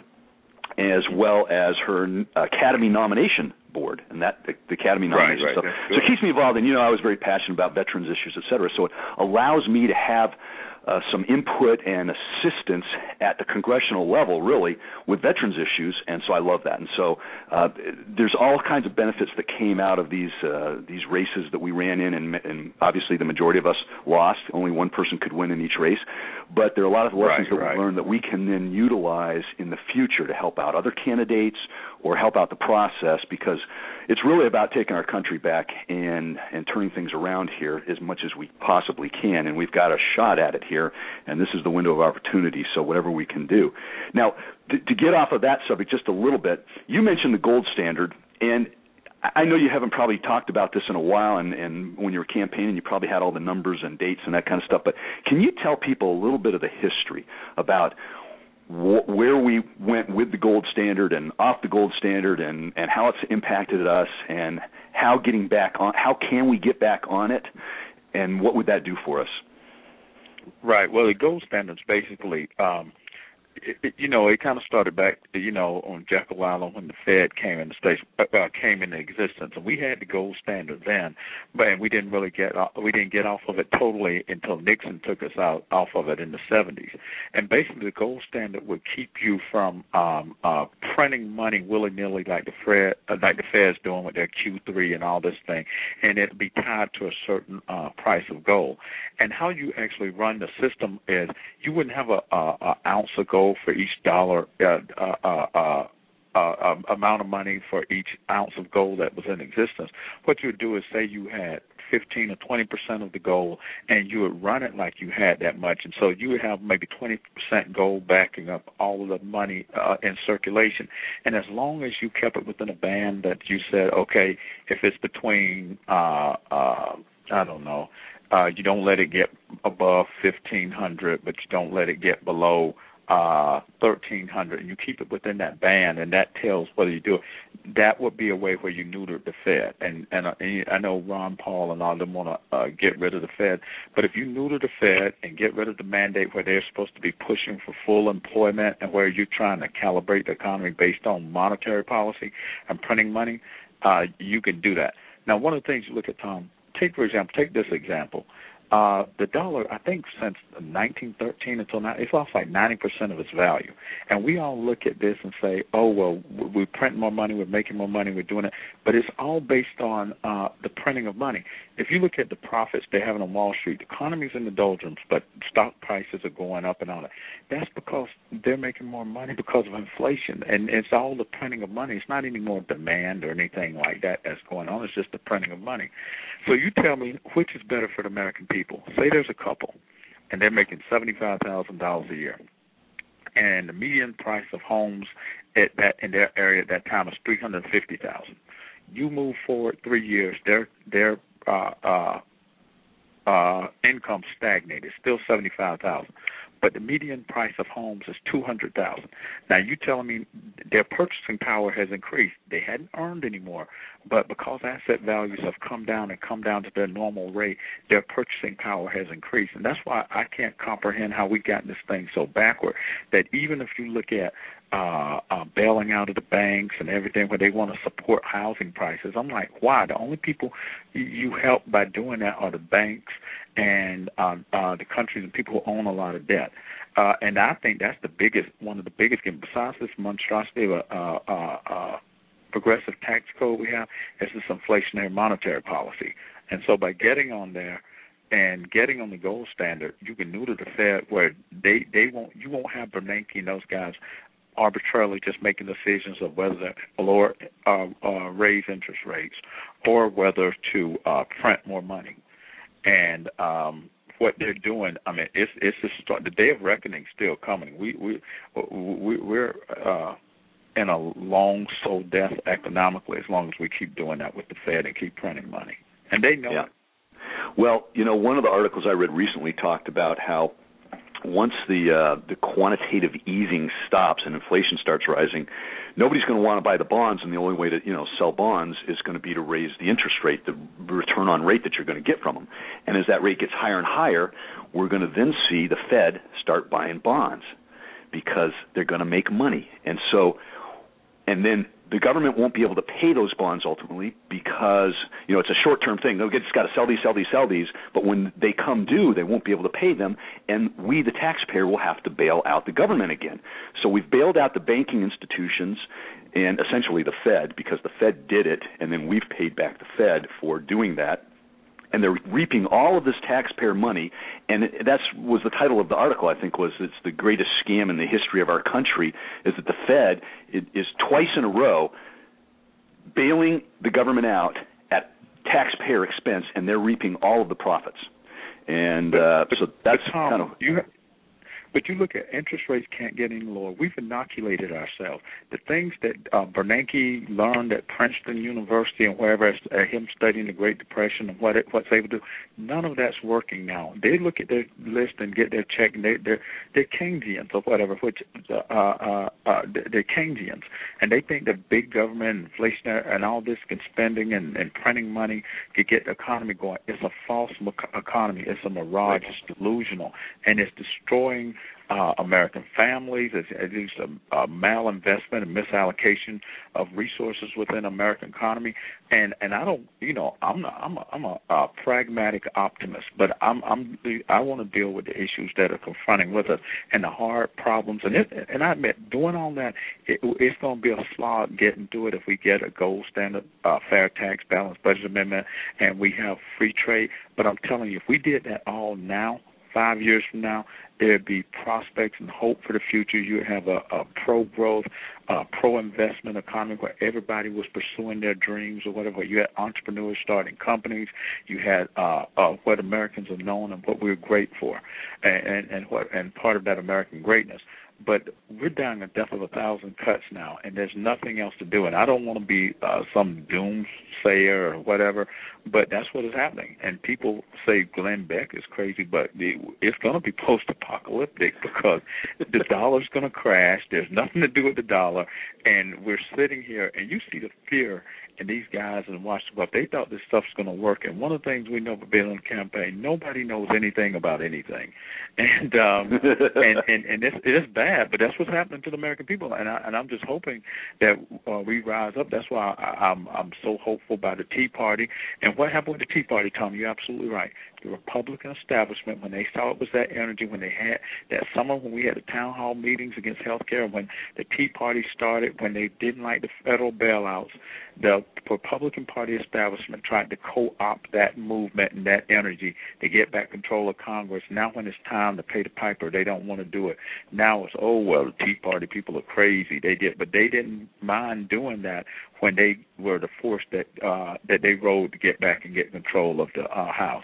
as well as her Academy nomination board, and that the, the Academy nomination right, right, stuff. So it keeps me involved, and you know, I was very passionate about veterans issues, et cetera. So it allows me to have uh, some input and assistance at the congressional level, really, with veterans issues, and so I love that. And so uh, there's all kinds of benefits that came out of these uh, these races that we ran in, and, and obviously the majority of us lost. Only one person could win in each race, but there are a lot of lessons right, that right. we learned that we can then utilize in the future to help out other candidates or help out the process, because it's really about taking our country back and, and turning things around here as much as we possibly can, and we've got a shot at it here, and this is the window of opportunity, so whatever we can do. Now, to, to get off of that subject just a little bit, you mentioned the gold standard, and I know you haven't probably talked about this in a while, and, and when you were campaigning, you probably had all the numbers and dates and that kind of stuff, but can you tell people a little bit of the history about wh- where we went with the gold standard and off the gold standard, and, and how it's impacted us, and how getting back on, how can we get back on it, and what would that do for us? Right. Well, the gold standard's basically, um, it, it, you know, it kind of started back, you know, on Jekyll Island when the Fed came into station, uh, came into existence, and we had the gold standard then, but we didn't really get we didn't get off of it totally until Nixon took us out off of it in the seventies. And basically, the gold standard would keep you from um, uh, printing money willy nilly like the Fed, uh, like the Fed's doing with their Q three and all this thing, and it'd be tied to a certain uh, price of gold. And how you actually run the system is you wouldn't have a, a, a ounce of gold for each dollar, uh, uh, uh, uh, uh, amount of money for each ounce of gold that was in existence. What you would do is say you had fifteen or twenty percent of the gold, and you would run it like you had that much. And so you would have maybe twenty percent gold backing up all of the money uh, in circulation. And as long as you kept it within a band that you said, okay, if it's between, uh, uh, I don't know, Uh, you don't let it get above fifteen hundred, but you don't let it get below uh, thirteen hundred, and you keep it within that band, and that tells whether you do it. That would be a way where you neuter the Fed. And and, uh, and I know Ron Paul and all of them want to uh, get rid of the Fed, but if you neuter the Fed and get rid of the mandate where they're supposed to be pushing for full employment and where you're trying to calibrate the economy based on monetary policy and printing money, uh, you can do that. Now, one of the things you look at, Tom, take, for example, take this example. Uh, the dollar, I think since nineteen thirteen until now, it's lost like ninety percent of its value. And we all look at this and say, oh, well, we print more money, we're making more money, we're doing it. But it's all based on uh, the printing of money. If you look at the profits they're having on Wall Street, the economy's in the doldrums, but stock prices are going up and all that. That's because they're making more money because of inflation. And it's all the printing of money. It's not any more demand or anything like that that's going on. It's just the printing of money. So you tell me which is better for the American people. Say there's a couple, and they're making seventy-five thousand dollars a year, and the median price of homes at that in their area at that time is three hundred fifty thousand dollars. You move forward three years, their their uh, uh, uh, income stagnated, still seventy-five thousand dollars. But the median price of homes is two hundred thousand dollars. Now, you telling me their purchasing power has increased. They hadn't earned anymore, but because asset values have come down and come down to their normal rate, their purchasing power has increased. And that's why I can't comprehend how we got this thing so backward, that even if you look at uh, uh, bailing out of the banks and everything where they want to support housing prices, I'm like, why? The only people you help by doing that are the banks and uh, uh, the countries and people who own a lot of debt. Uh, and I think that's the biggest, one of the biggest, besides this monstrosity of a uh, uh, uh, progressive tax code we have, is this inflationary monetary policy. And so by getting on there and getting on the gold standard, you can neuter the Fed where they, they won't, you won't have Bernanke and those guys arbitrarily just making decisions of whether to lower, uh, uh, raise interest rates or whether to uh, print more money. And um, what they're doing, I mean, it's it's the start. The day of reckoning still coming. We we, we we're uh, in a long slow death economically as long as we keep doing that with the Fed and keep printing money, and they know yeah. it. Well, you know, one of the articles I read recently talked about how once the uh, the quantitative easing stops and inflation starts rising, nobody's going to want to buy the bonds, and the only way to you know sell bonds is going to be to raise the interest rate, the return on rate that you're going to get from them. And as that rate gets higher and higher, we're going to then see the Fed start buying bonds because they're going to make money. And so, and then the government won't be able to pay those bonds ultimately because, you know, it's a short-term thing. They'll just got to sell these, sell these, sell these, but when they come due, they won't be able to pay them, and we, the taxpayer, will have to bail out the government again. So we've bailed out the banking institutions and essentially the Fed because the Fed did it, and then we've paid back the Fed for doing that. And they're reaping all of this taxpayer money, and that was the title of the article, I think, was it's the greatest scam in the history of our country, is that the Fed is twice in a row bailing the government out at taxpayer expense, and they're reaping all of the profits. And uh, but, so that's but Tom, kind of... You, but you look at interest rates can't get any lower. We've inoculated ourselves. The things that uh, Bernanke learned at Princeton University and wherever, uh, him studying the Great Depression and what it, what's able to do, none of that's working now. They look at their list and get their check, and they, they're, they're Keynesians or whatever, which uh, uh, uh, they're Keynesians. And they think that big government, inflation, and all this and spending and, and printing money could get the economy going. It's a false economy. It's a mirage. It's delusional. And it's destroying Uh, American families. It's, it's a, a malinvestment and misallocation of resources within the American economy. And and I don't, you know, I'm not, I'm a, I'm a, a pragmatic optimist, but I'm I'm I want to deal with the issues that are confronting with us and the hard problems. And it, and I admit, doing all that, it, it's going to be a slog getting to it if we get a gold standard, uh, fair tax, balanced budget amendment, and we have free trade. But I'm telling you, if we did that all now, five years from now, there'd be prospects and hope for the future. You have a, a pro-growth, uh, pro-investment economy where everybody was pursuing their dreams or whatever. You had entrepreneurs starting companies. You had uh, uh, what Americans are known and what we're great for, and, and, and what and part of that American greatness. but we're down a death of a thousand cuts now, and there's nothing else to do. And I don't want to be uh, some doomsayer or whatever, but that's what is happening. And people say Glenn Beck is crazy, but it's going to be post-apocalyptic because the dollar's going to crash. There's nothing to do with the dollar, and we're sitting here, and you see the fear in these guys in Washington. They thought this stuff's going to work, and one of the things we know about being on the campaign, nobody knows anything about anything, and um, and and, and it's, it's bad, but that's what's happening to the American people, and I, and I'm just hoping that uh, we rise up. That's why I, I'm I'm so hopeful by the Tea Party. And what happened with the Tea Party, Tom? You're absolutely right. The Republican establishment, when they saw it was that energy, when they had that summer when we had the town hall meetings against health care, when the Tea Party started, when they didn't like the federal bailouts, the Republican Party establishment tried to co-opt that movement and that energy to get back control of Congress. Now when it's time to pay the piper, they don't want to do it. Now it's, oh, well, the Tea Party people are crazy. They did, but they didn't mind doing that when they were the force that uh, that they rode to get back and get control of the uh, House.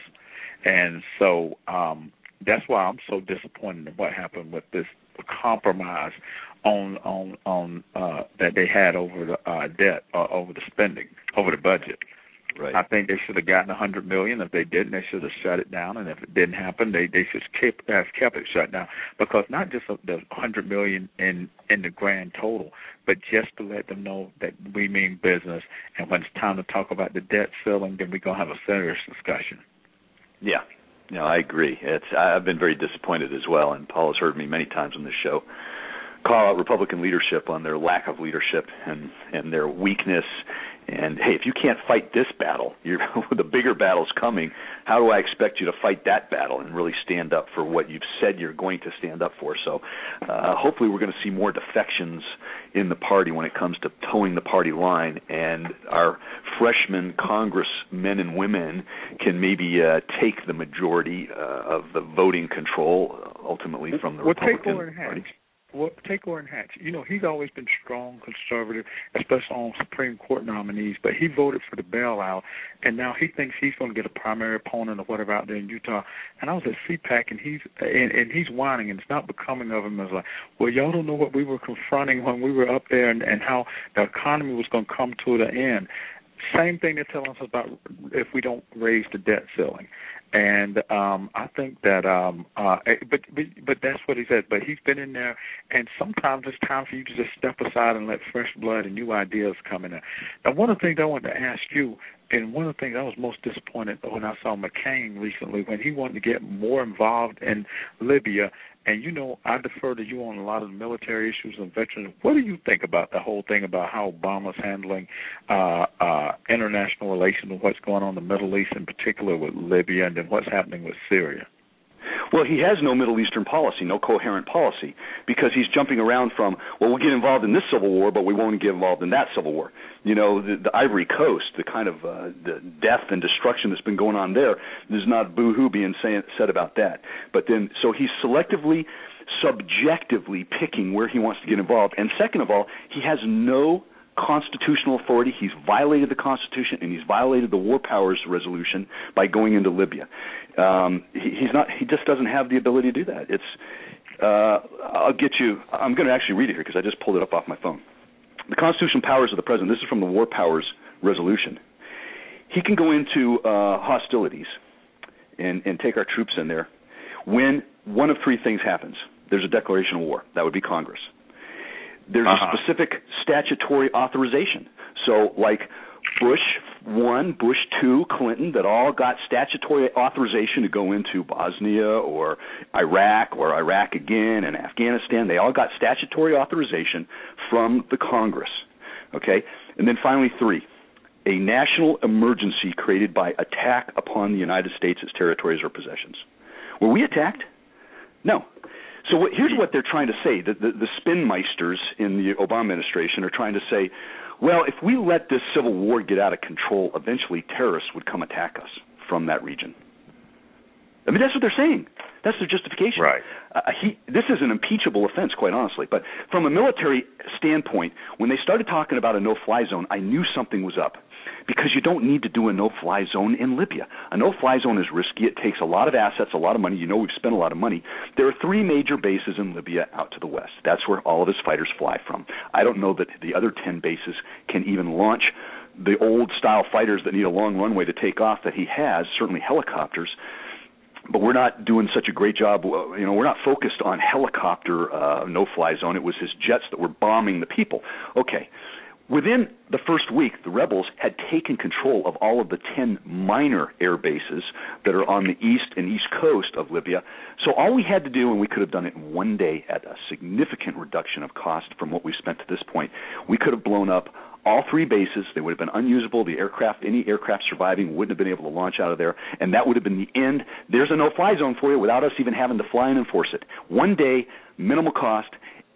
And so um, that's why I'm so disappointed in what happened with this compromise on on on uh, that they had over the uh, debt, uh, over the spending, over the budget. Right. I think they should have gotten a hundred million. If they didn't, they should have shut it down. And if it didn't happen, they they should keep have kept it shut down. Because not just the hundred million in in the grand total, but just to let them know that we mean business. And when it's time to talk about the debt ceiling, then we're gonna have a serious discussion. Yeah, no, I agree. It's I've been very disappointed as well, and Paul has heard me many times on this show call out Republican leadership on their lack of leadership and, and their weakness. And, hey, if you can't fight this battle, you're, the bigger battle's coming, how do I expect you to fight that battle and really stand up for what you've said you're going to stand up for? So uh, hopefully we're going to see more defections in the party when it comes to towing the party line, and our freshman congressmen and women can maybe uh, take the majority uh, of the voting control uh, ultimately from the well, Republican take Party. Well, take Orrin Hatch. You know, he's always been strong conservative, especially on Supreme Court nominees, but he voted for the bailout, and now he thinks he's going to get a primary opponent or whatever out there in Utah. And I was at C PAC, and he's and, and he's whining, and it's not becoming of him. It's like, well, y'all don't know what we were confronting when we were up there and, and how the economy was going to come to the end. Same thing they're telling us about if we don't raise the debt ceiling. And um, I think that, um, uh, but, but but that's what he said. But he's been in there, and sometimes it's time for you to just step aside and let fresh blood and new ideas come in there. Now, one of the things I wanted to ask you, and one of the things I was most disappointed when I saw McCain recently, when he wanted to get more involved in Libya. And, you know, I defer to you on a lot of the military issues and veterans. What do you think about the whole thing about how Obama's handling uh, uh, international relations and what's going on in the Middle East, in particular with Libya, and then what's happening with Syria? Well, he has no Middle Eastern policy, no coherent policy, because he's jumping around from, well, we'll get involved in this civil war, but we won't get involved in that civil war. You know, the, the Ivory Coast, the kind of uh, the death and destruction that's been going on there, there's not boo-hoo being say, said about that. But then, so he's selectively, subjectively picking where he wants to get involved. And second of all, he has no constitutional authority. He's violated the Constitution, and he's violated the War Powers Resolution by going into Libya. Um, he, he's not. He just doesn't have the ability to do that. It's. Uh, I'll get you. I'm going to actually read it here because I just pulled it up off my phone. The constitutional powers of the president. This is from the War Powers Resolution. He can go into uh, hostilities and, and take our troops in there when one of three things happens. There's a declaration of war. That would be Congress. There's uh-huh. a specific statutory authorization. So, like Bush one, Bush two, Clinton, that all got statutory authorization to go into Bosnia or Iraq or Iraq again and Afghanistan. They all got statutory authorization from the Congress. Okay? And then finally, three, a national emergency created by attack upon the United States, its territories, or possessions. Were we attacked? No. So what, here's what they're trying to say. The, the, the spinmeisters in the Obama administration are trying to say, well, if we let this civil war get out of control, eventually terrorists would come attack us from that region. I mean, that's what they're saying. That's their justification. Right. Uh, he, this is an impeachable offense, quite honestly. But from a military standpoint, when they started talking about a no-fly zone, I knew something was up. because you don't need to do a no-fly zone in Libya. A no-fly zone is risky. It takes a lot of assets, a lot of money. You know we've spent a lot of money. There are three major bases in Libya out to the west. That's where all of his fighters fly from. I don't know that the other ten bases can even launch the old-style fighters that need a long runway to take off that he has, certainly helicopters. But we're not doing such a great job. You know, we're not focused on helicopter uh, no-fly zone. It was his jets that were bombing the people. Okay. Within the first week, the rebels had taken control of all of the ten minor air bases that are on the east and east coast of Libya. So all we had to do, and we could have done it in one day at a significant reduction of cost from what we spent to this point, we could have blown up all three bases. They would have been unusable. The aircraft, any aircraft surviving, wouldn't have been able to launch out of there, and that would have been the end. There's a no-fly zone for you without us even having to fly and enforce it. One day, minimal cost.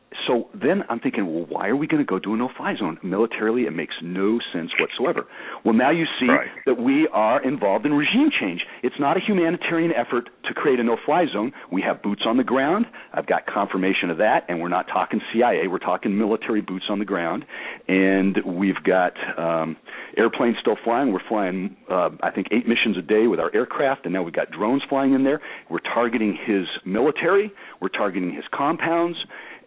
So then I'm thinking, well, why are we going to go do a no-fly zone? Militarily, it makes no sense whatsoever. Well, now you see right. that we are involved in regime change. It's not a humanitarian effort to create a no-fly zone. We have boots on the ground. I've got confirmation of that, and we're not talking C I A. We're talking military boots on the ground. And we've got um, airplanes still flying. We're flying, uh, I think, eight missions a day with our aircraft, and now we've got drones flying in there. We're targeting his military. We're targeting his compounds.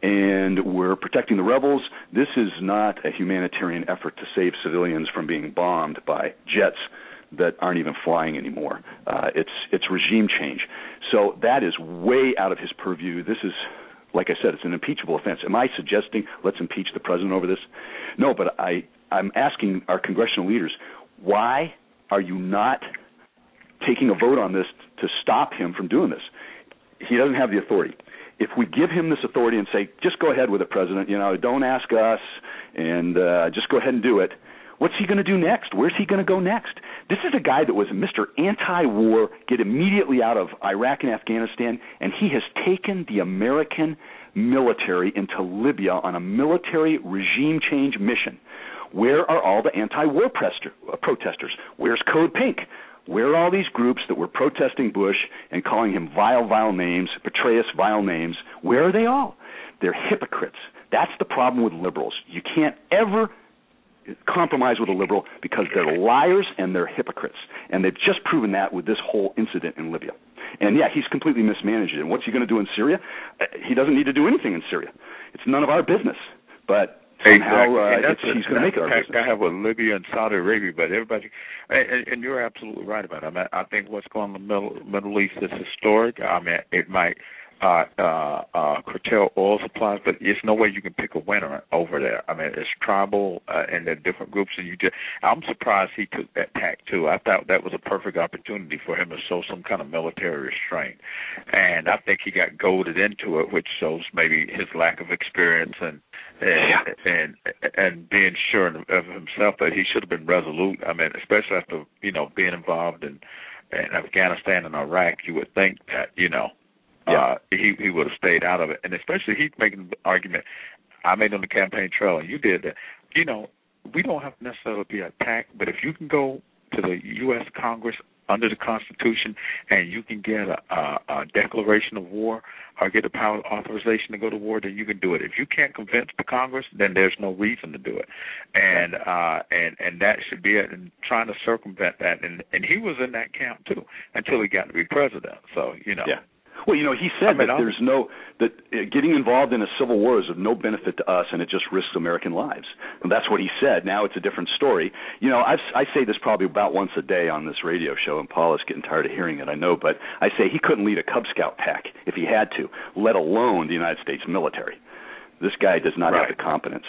And we're protecting the rebels. This is not a humanitarian effort to save civilians from being bombed by jets that aren't even flying anymore. Uh, it's it's regime change. So that is way out of his purview. This is, like I said, it's an impeachable offense. Am I suggesting let's impeach the president over this? No, but I, I'm asking our congressional leaders, why are you not taking a vote on this to stop him from doing this? He doesn't have the authority. If we give him this authority and say, just go ahead with it, President, you know, don't ask us, and uh, just go ahead and do it, what's he going to do next? Where's he going to go next? This is a guy that was Mister Anti-War, get immediately out of Iraq and Afghanistan, and he has taken the American military into Libya on a military regime change mission. Where are all the anti-war protesters? Where's Code Pink? Where are all these groups that were protesting Bush and calling him vile, vile names, Petraeus vile names? Where are they all? They're hypocrites. That's the problem with liberals. You can't ever compromise with a liberal because they're liars and they're hypocrites. And they've just proven that with this whole incident in Libya. And, yeah, he's completely mismanaged it. And what's he going to do in Syria? He doesn't need to do anything in Syria. It's none of our business. But somehow exactly. uh, it's, he's going to make it our business. I have with Libya and Saudi Arabia, but everybody, and, and you're absolutely right about it. I mean, I think what's going on in the Middle, Middle East is historic. I mean, it might uh, uh, uh, curtail oil supplies, but there's no way you can pick a winner over there. I mean, it's tribal, uh, and there are different groups, and you just, I'm surprised he took that tack, too. I thought that was a perfect opportunity for him to show some kind of military restraint, and I think he got goaded into it, which shows maybe his lack of experience and And, yeah. and and being sure of himself that he should have been resolute. I mean, especially after, you know, being involved in, in Afghanistan and Iraq, you would think that, you know, yeah. uh, he, he would have stayed out of it. And especially he's making the argument I made on the campaign trail, and you did that, you know, we don't have to necessarily be attacked, but if you can go to the U S Congress under the Constitution and you can get a, a, a declaration of war or get a power authorization to go to war, then you can do it. If you can't convince the Congress, then there's no reason to do it. And uh, and and that should be it. And trying to circumvent that, and and he was in that camp too until he got to be president. So you know. Yeah. Well, you know, he said I mean, that there's no that getting involved in a civil war is of no benefit to us, and it just risks American lives. And that's what he said. Now it's a different story. You know, I've, I say this probably about once a day on this radio show, and Paul is getting tired of hearing it, I know. But I say he couldn't lead a Cub Scout pack if he had to, let alone the United States military. This guy does not right. have the competence.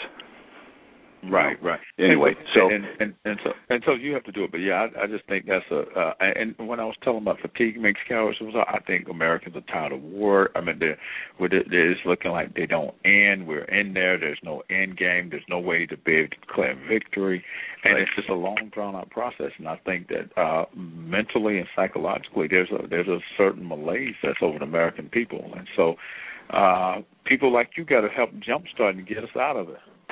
Right, right. Anyway, and, so and, and and so and so you have to do it. But yeah, I, I just think that's a. Uh, and when I was telling about fatigue makes cowards, I think Americans are tired of war. I mean, they're, they're just looking like they don't end. We're in there. There's no end game. There's no way to be able to declare victory, and right. it's just a long, drawn out process. And I think that uh, mentally and psychologically, there's a there's a certain malaise that's over the American people, and so uh, people like you got to help jumpstart and get us out of it.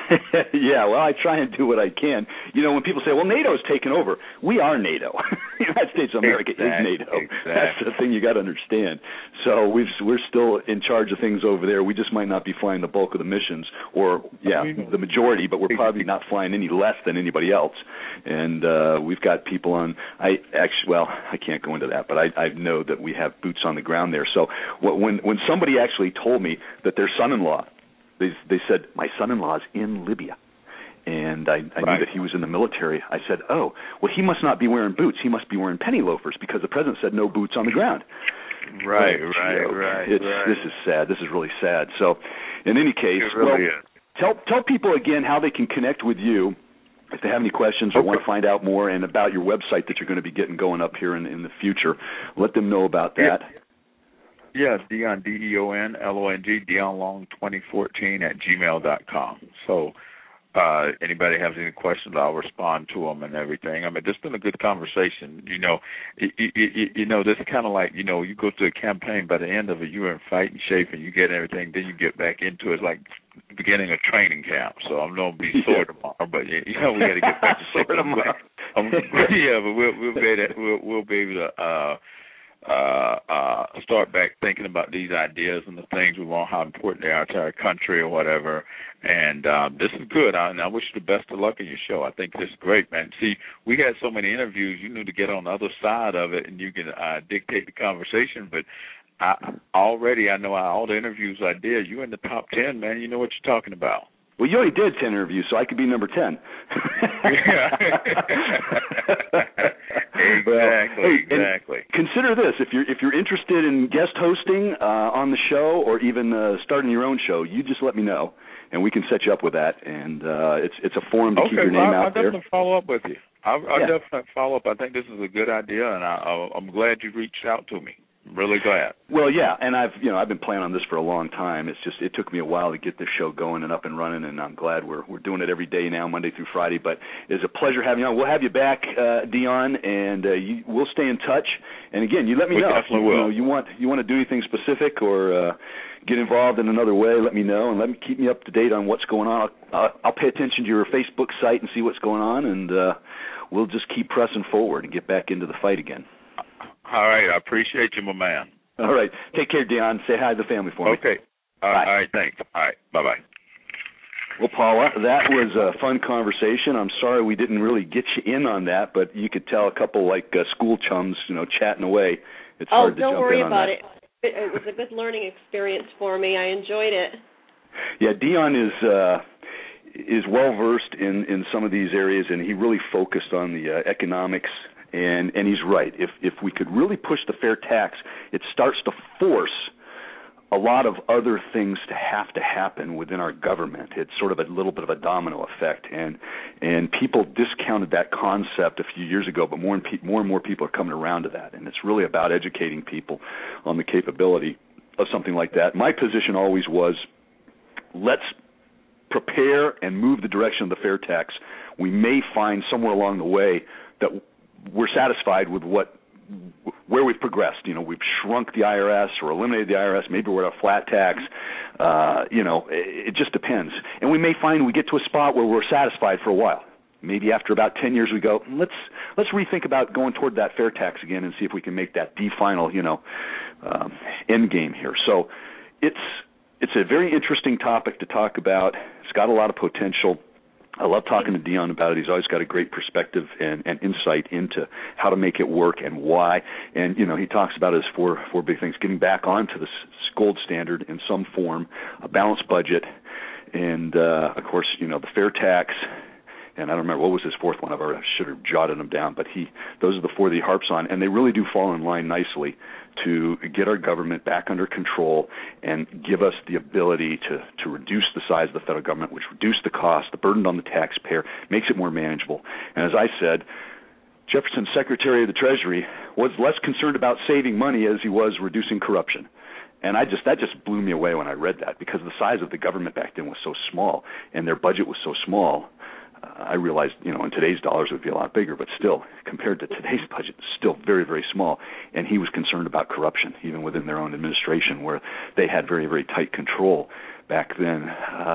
Yeah, well, I try and do what I can. You know, when people say, well, NATO's taken over, we are NATO. The United States of America exactly, is NATO. Exactly. That's the thing you got to understand. So we've, we're still in charge of things over there. We just might not be flying the bulk of the missions, or, yeah, the majority, but we're probably not flying any less than anybody else. And uh, we've got people on, I actually, well, I can't go into that, but I, I know that we have boots on the ground there. So when, when somebody actually told me that their son-in-law, They they said, my son-in-law is in Libya, and I, I right. knew that he was in the military. I said, oh, well, he must not be wearing boots. He must be wearing penny loafers because the president said no boots on the ground. Right, oh, right, right, it's, right. This is sad. This is really sad. So in any case, it really well, is. tell, tell people again how they can connect with you if they have any questions or okay. want to find out more and about your website that you're going to be getting going up here in, in the future. Let them know about that. Yeah. Yeah, Dion, D E O N L O N G, Dion Long twenty fourteen at gmail dot com. So uh, anybody has any questions, I'll respond to them and everything. I mean, this has been a good conversation. You know, you, you, you know, this is kind of like, you know, you go through a campaign, by the end of it, you're in fighting shape and you get everything, then you get back into it. It's like beginning a training camp. So I'm going to be sore yeah. tomorrow, but, you know, we got to get back to shape. tomorrow. um, yeah, but we'll, we'll, be able to, we'll, we'll be able to uh, Uh, uh, start back thinking about these ideas and the things we want, how important they are to our country or whatever. And uh, this is good. I, and I wish you the best of luck in your show. I think this is great, man. See, we had so many interviews. You need to get on the other side of it, and you can uh, dictate the conversation. But I, already, I know all the interviews I did. You're in the top ten, man. You know what you're talking about. Well, you already did ten interviews, so I could be number ten. exactly, well, hey, exactly. Consider this: if you're if you're interested in guest hosting uh, on the show, or even uh, starting your own show, you just let me know, and we can set you up with that. And uh, it's it's a forum to okay, keep your well, name I'll, out I'll there. definitely follow up with you. I'll, I'll yeah. definitely follow up. I think this is a good idea, and I, I'm glad you reached out to me. Really glad. Well, yeah, and I've you know I've been planning on this for a long time. It's just it took me a while to get this show going and up and running, and I'm glad we're we're doing it every day now, Monday through Friday. But it's a pleasure having you on. We'll have you back, uh, Dion, and uh, you, we'll stay in touch. And again, you let me we know. Definitely you, will. You, know, you want you want to do anything specific or uh, get involved in another way? Let me know, and let me keep me up to date on what's going on. I'll, uh, I'll pay attention to your Facebook site and see what's going on, and uh, we'll just keep pressing forward and get back into the fight again. All right, I appreciate you, my man. All right. Take care, Dion. Say hi to the family for me. Okay. Uh, all right, thanks. All right, bye-bye. Well, Paula, that was a fun conversation. I'm sorry we didn't really get you in on that, but you could tell a couple like uh, school chums, you know, chatting away. It's oh, hard to don't jump worry in on about that. it. It was a good learning experience for me. I enjoyed it. Yeah, Dion is uh, is well versed in, in some of these areas, and he really focused on the uh, economics. And and he's right. If if we could really push the fair tax, it starts to force a lot of other things to have to happen within our government. It's sort of a little bit of a domino effect, and and people discounted that concept a few years ago, but more and pe- more and more people are coming around to that, and it's really about educating people on the capability of something like that. My position always was, let's prepare and move the direction of the fair tax. We may find somewhere along the way that we're satisfied with what where we've progressed. You know, we've shrunk the I R S or eliminated the I R S. Maybe we're at a flat tax. Uh, you know, it, it just depends. And we may find we get to a spot where we're satisfied for a while. Maybe after about ten years we go, let's let's rethink about going toward that fair tax again and see if we can make that the final, you know, um, end game here. So it's it's a very interesting topic to talk about. It's got a lot of potential. I love talking to Dion about it. He's always got a great perspective and, and insight into how to make it work and why. And, you know, he talks about his four four big things: getting back onto the gold standard in some form, a balanced budget, and, uh, of course, you know, the fair tax. And I don't remember what was his fourth one. I've already, I should have jotted them down. But he, those are the four that he harps on, and they really do fall in line nicely to get our government back under control and give us the ability to, to reduce the size of the federal government, which reduces the cost, the burden on the taxpayer, makes it more manageable. And as I said, Jefferson's Secretary of the Treasury was less concerned about saving money as he was reducing corruption. And I just that just blew me away when I read that, because the size of the government back then was so small and their budget was so small. Uh, I realized, you know, in today's dollars it would be a lot bigger, but still, compared to today's budget, still very, very small. And he was concerned about corruption, even within their own administration, where they had very, very tight control back then. Uh,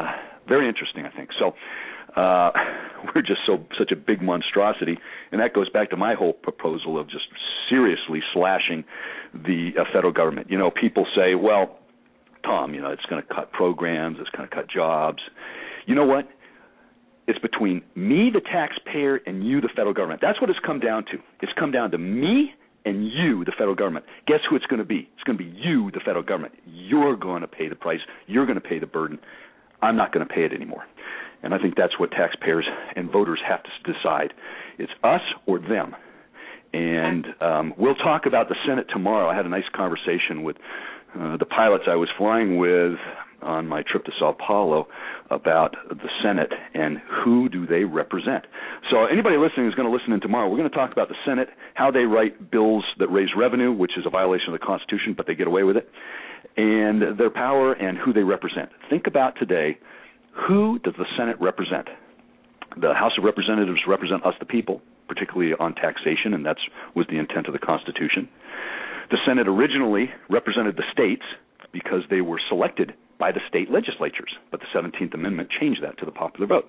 very interesting, I think. So uh, we're just so such a big monstrosity, and that goes back to my whole proposal of just seriously slashing the uh, federal government. You know, people say, well, Tom, you know, it's going to cut programs, it's going to cut jobs. You know what? It's between me, the taxpayer, and you, the federal government. That's what it's come down to. It's come down to me and you, the federal government. Guess who it's going to be? It's going to be you, the federal government. You're going to pay the price. You're going to pay the burden. I'm not going to pay it anymore. And I think that's what taxpayers and voters have to decide. It's us or them. And um, we'll talk about the Senate tomorrow. I had a nice conversation with uh, the pilots I was flying with on my trip to Sao Paulo about the Senate and who do they represent. So anybody listening is going to listen in tomorrow. We're going to talk about the Senate, how they write bills that raise revenue, which is a violation of the Constitution, but they get away with it, and their power and who they represent. Think about today, who does the Senate represent? The House of Representatives represent us, the people, particularly on taxation, and that was the intent of the Constitution. The Senate originally represented the states because they were selected by the state legislatures, but the seventeenth Amendment changed that to the popular vote.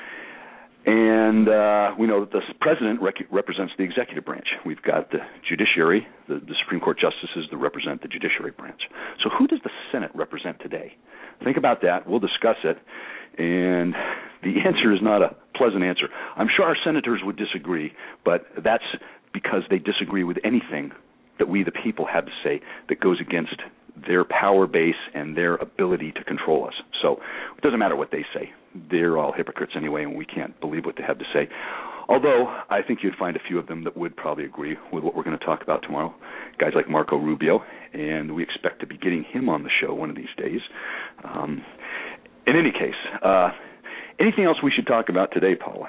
And uh, we know that the president rec- represents the executive branch. We've got the judiciary, the, the Supreme Court justices that represent the judiciary branch. So who does the Senate represent today? Think about that. We'll discuss it. And the answer is not a pleasant answer. I'm sure our senators would disagree, but that's because they disagree with anything that we, the people, have to say that goes against their power base and their ability to control us. So it doesn't matter what they say. They're all hypocrites anyway, and we can't believe what they have to say. Although I think you'd find a few of them that would probably agree with what we're going to talk about tomorrow, guys like Marco Rubio, and we expect to be getting him on the show one of these days. Um, in any case, uh, anything else we should talk about today, Paula?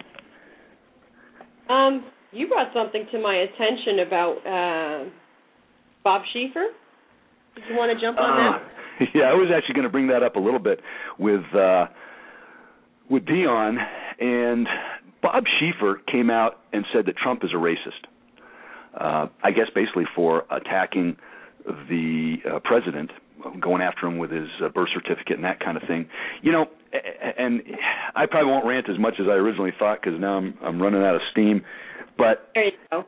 Um, you brought something to my attention about uh, Bob Schieffer. Did you want to jump on uh, that? Yeah, I was actually going to bring that up a little bit with uh, with Dion, and Bob Schieffer came out and said that Trump is a racist. Uh, I guess basically for attacking the uh, president, going after him with his uh, birth certificate and that kind of thing. You know, and I probably won't rant as much as I originally thought because now I'm I'm running out of steam. But there you go.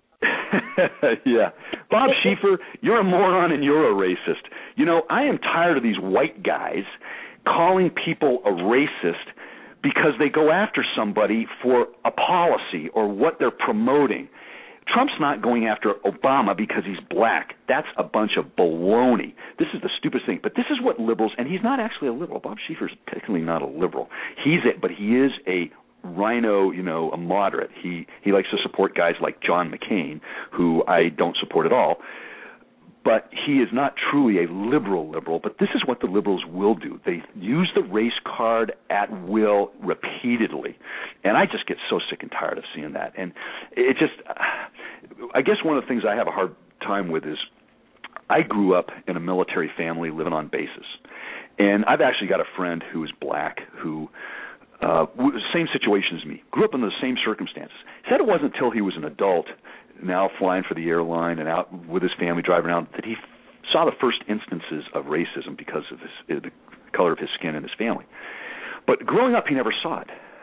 Yeah. Bob Schieffer, you're a moron and you're a racist. You know, I am tired of these white guys calling people a racist because they go after somebody for a policy or what they're promoting. Trump's not going after Obama because he's black. That's a bunch of baloney. This is the stupidest thing. But this is what liberals, and he's not actually a liberal. Bob Schieffer's technically not a liberal. He's a, but he is a rhino, you know, a moderate. He he likes to support guys like John McCain, who I don't support at all. But he is not truly a liberal liberal, but this is what the liberals will do. They use the race card at will repeatedly. And I just get so sick and tired of seeing that. And it just, I guess one of the things I have a hard time with is I grew up in a military family living on bases. And I've actually got a friend who is black who, uh, same situation as me, grew up in the same circumstances. He said it wasn't until he was an adult, now flying for the airline and out with his family driving around, that he f- saw the first instances of racism because of his, the color of his skin and his family. But growing up, he never saw it,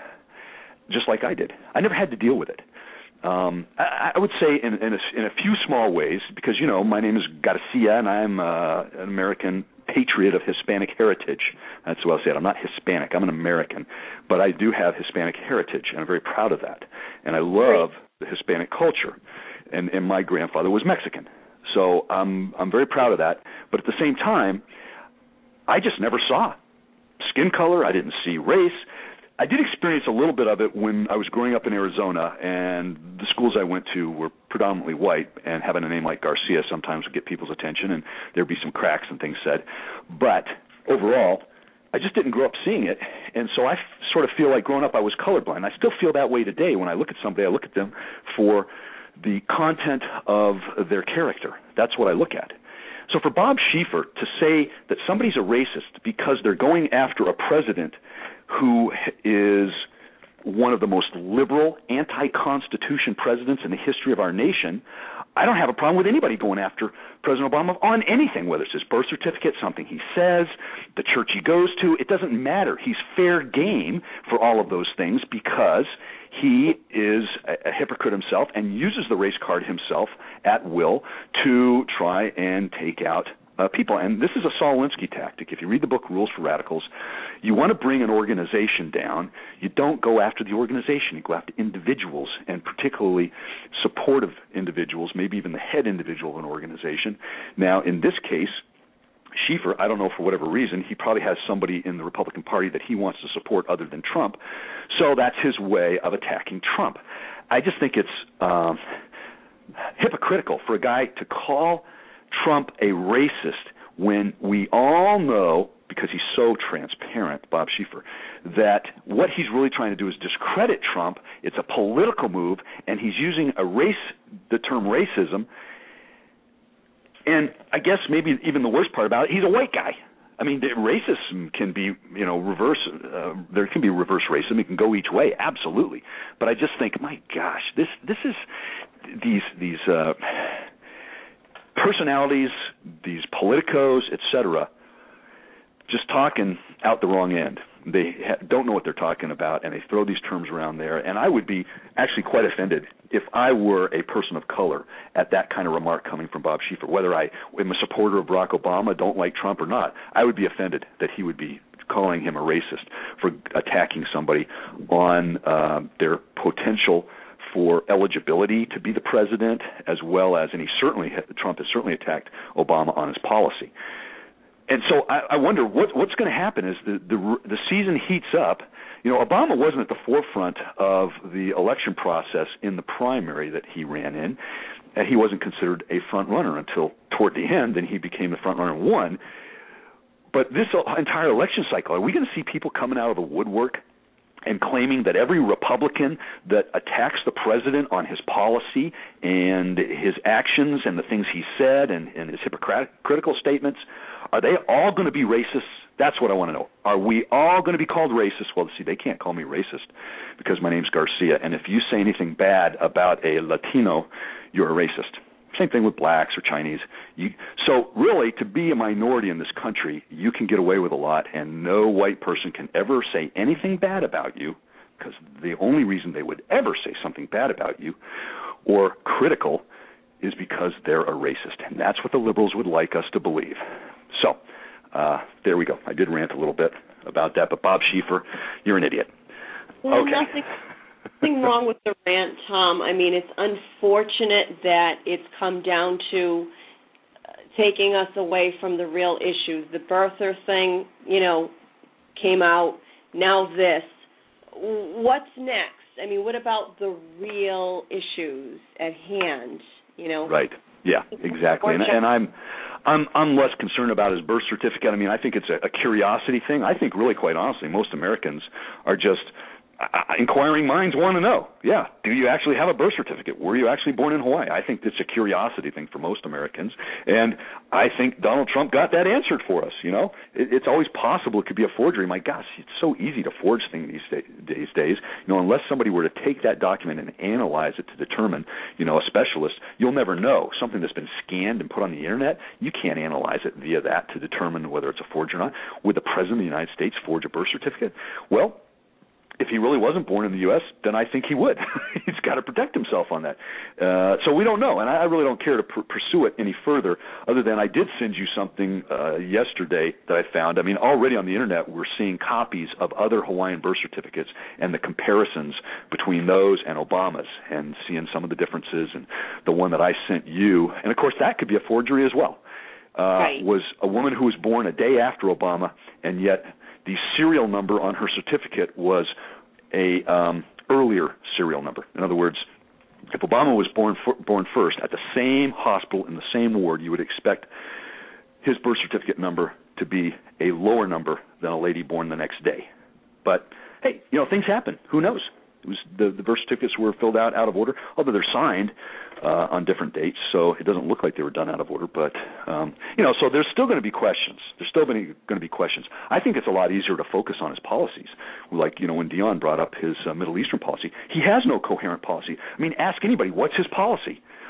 just like I did. I never had to deal with it. Um, I, I would say in, in, a, in a few small ways, because, you know, my name is Garcia, and I'm uh, an American patriot of Hispanic heritage. That's what I'll say. I'm not Hispanic. I'm an American. But I do have Hispanic heritage, and I'm very proud of that. And I love the Hispanic culture. And, and my grandfather was Mexican. So I'm I'm very proud of that. But at the same time, I just never saw skin color. I didn't see race. I did experience a little bit of it when I was growing up in Arizona, and the schools I went to were predominantly white, and having a name like Garcia sometimes would get people's attention, and there'd be some cracks and things said. But overall, I just didn't grow up seeing it, and so I f- sort of feel like growing up I was colorblind. I still feel that way today. When I look at somebody, I look at them for the content of their character. That's what I look at. So for Bob Schieffer to say that somebody's a racist because they're going after a president who is one of the most liberal, anti-Constitution presidents in the history of our nation, I don't have a problem with anybody going after President Obama on anything, whether it's his birth certificate, something he says, the church he goes to. It doesn't matter. He's fair game for all of those things because he is a hypocrite himself and uses the race card himself at will to try and take out uh, people. And this is a Saul Alinsky tactic. If you read the book Rules for Radicals, you want to bring an organization down. You don't go after the organization. You go after individuals, and particularly supportive individuals, maybe even the head individual of an organization. Now, in this case, Schieffer, I don't know for whatever reason, he probably has somebody in the Republican Party that he wants to support other than Trump. So that's his way of attacking Trump. I just think it's um, hypocritical for a guy to call Trump a racist when we all know, because he's so transparent, Bob Schieffer, that what he's really trying to do is discredit Trump. It's a political move, and he's using a race, the term racism. And I guess maybe even the worst part about it, he's a white guy. I mean, racism can be, you know, reverse. Uh, there can be reverse racism. It can go each way, absolutely. But I just think, my gosh, this this is these these uh, personalities, these politicos, et cetera, just talking out the wrong end. They ha- don't know what they're talking about, and they throw these terms around there. And I would be actually quite offended if I were a person of color at that kind of remark coming from Bob Schieffer. Whether I am a supporter of Barack Obama, don't like Trump or not, I would be offended that he would be calling him a racist for attacking somebody on uh, their potential for eligibility to be the president, as well as, and he certainly, Trump has certainly attacked Obama on his policy. And so I, I wonder what, what's going to happen as the, the the season heats up. You know, Obama wasn't at the forefront of the election process in the primary that he ran in. And he wasn't considered a front runner until toward the end, then he became the front runner and won. But this entire election cycle, are we going to see people coming out of the woodwork and claiming that every Republican that attacks the president on his policy and his actions and the things he said and, and his hypocritical statements, are they all going to be racist? That's what I want to know. Are we all going to be called racist? Well, see, they can't call me racist because my name's Garcia, and if you say anything bad about a Latino, you're a racist. Same thing with blacks or Chinese. You, so really, to be a minority in this country, you can get away with a lot, and no white person can ever say anything bad about you, because the only reason they would ever say something bad about you or critical is because they're a racist, and that's what the liberals would like us to believe. So uh, there we go. I did rant a little bit about that, but Bob Schieffer, you're an idiot. Well, okay. Nothing. Nothing wrong with the rant, Tom. I mean, it's unfortunate that it's come down to taking us away from the real issues. The birther thing, you know, came out. Now this. What's next? I mean, what about the real issues at hand? You know. Right. Yeah. Exactly. And, and I'm, I'm, I'm less concerned about his birth certificate. I mean, I think it's a, a curiosity thing. I think, really, quite honestly, most Americans are just. Uh, inquiring minds want to know, yeah, do you actually have a birth certificate? Were you actually born in Hawaii? I think it's a curiosity thing for most Americans, and I think Donald Trump got that answered for us, you know. It, it's always possible it could be a forgery. My gosh, it's so easy to forge things these, day, these days. You know, unless somebody were to take that document and analyze it to determine, you know, a specialist, you'll never know. Something that's been scanned and put on the Internet, you can't analyze it via that to determine whether it's a forgery or not. Would the President of the United States forge a birth certificate? Well, if he really wasn't born in the U S, then I think he would. He's got to protect himself on that. Uh, so we don't know, and I really don't care to pr- pursue it any further, other than I did send you something uh, yesterday that I found. I mean, already on the Internet we're seeing copies of other Hawaiian birth certificates and the comparisons between those and Obama's, and seeing some of the differences. And the one that I sent you, and of course that could be a forgery as well, uh, right. was a woman who was born a day after Obama, and yet the serial number on her certificate was a um, earlier serial number. In other words, if Obama was born for, born first at the same hospital in the same ward, you would expect his birth certificate number to be a lower number than a lady born the next day. But hey, you know, things happen. Who knows? It was the, the birth certificates were filled out out of order, although they're signed uh, on different dates, so it doesn't look like they were done out of order. But um, you know, so there's still going to be questions. There's still going to be questions. I think it's a lot easier to focus on his policies. Like, you know, when Dion brought up his uh, Middle Eastern policy, he has no coherent policy. I mean, ask anybody, what's his policy?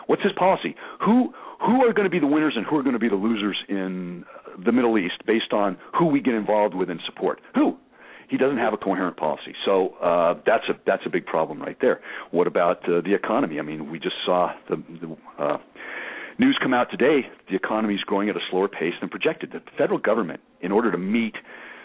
What's his policy? Who who are going to be the winners and who are going to be the losers in the Middle East based on who we get involved with and support? Who? He doesn't have a coherent policy. So uh, that's a that's a big problem right there. What about uh, the economy? I mean, we just saw the, the uh, news come out today. The economy is growing at a slower pace than projected. The federal government, in order to meet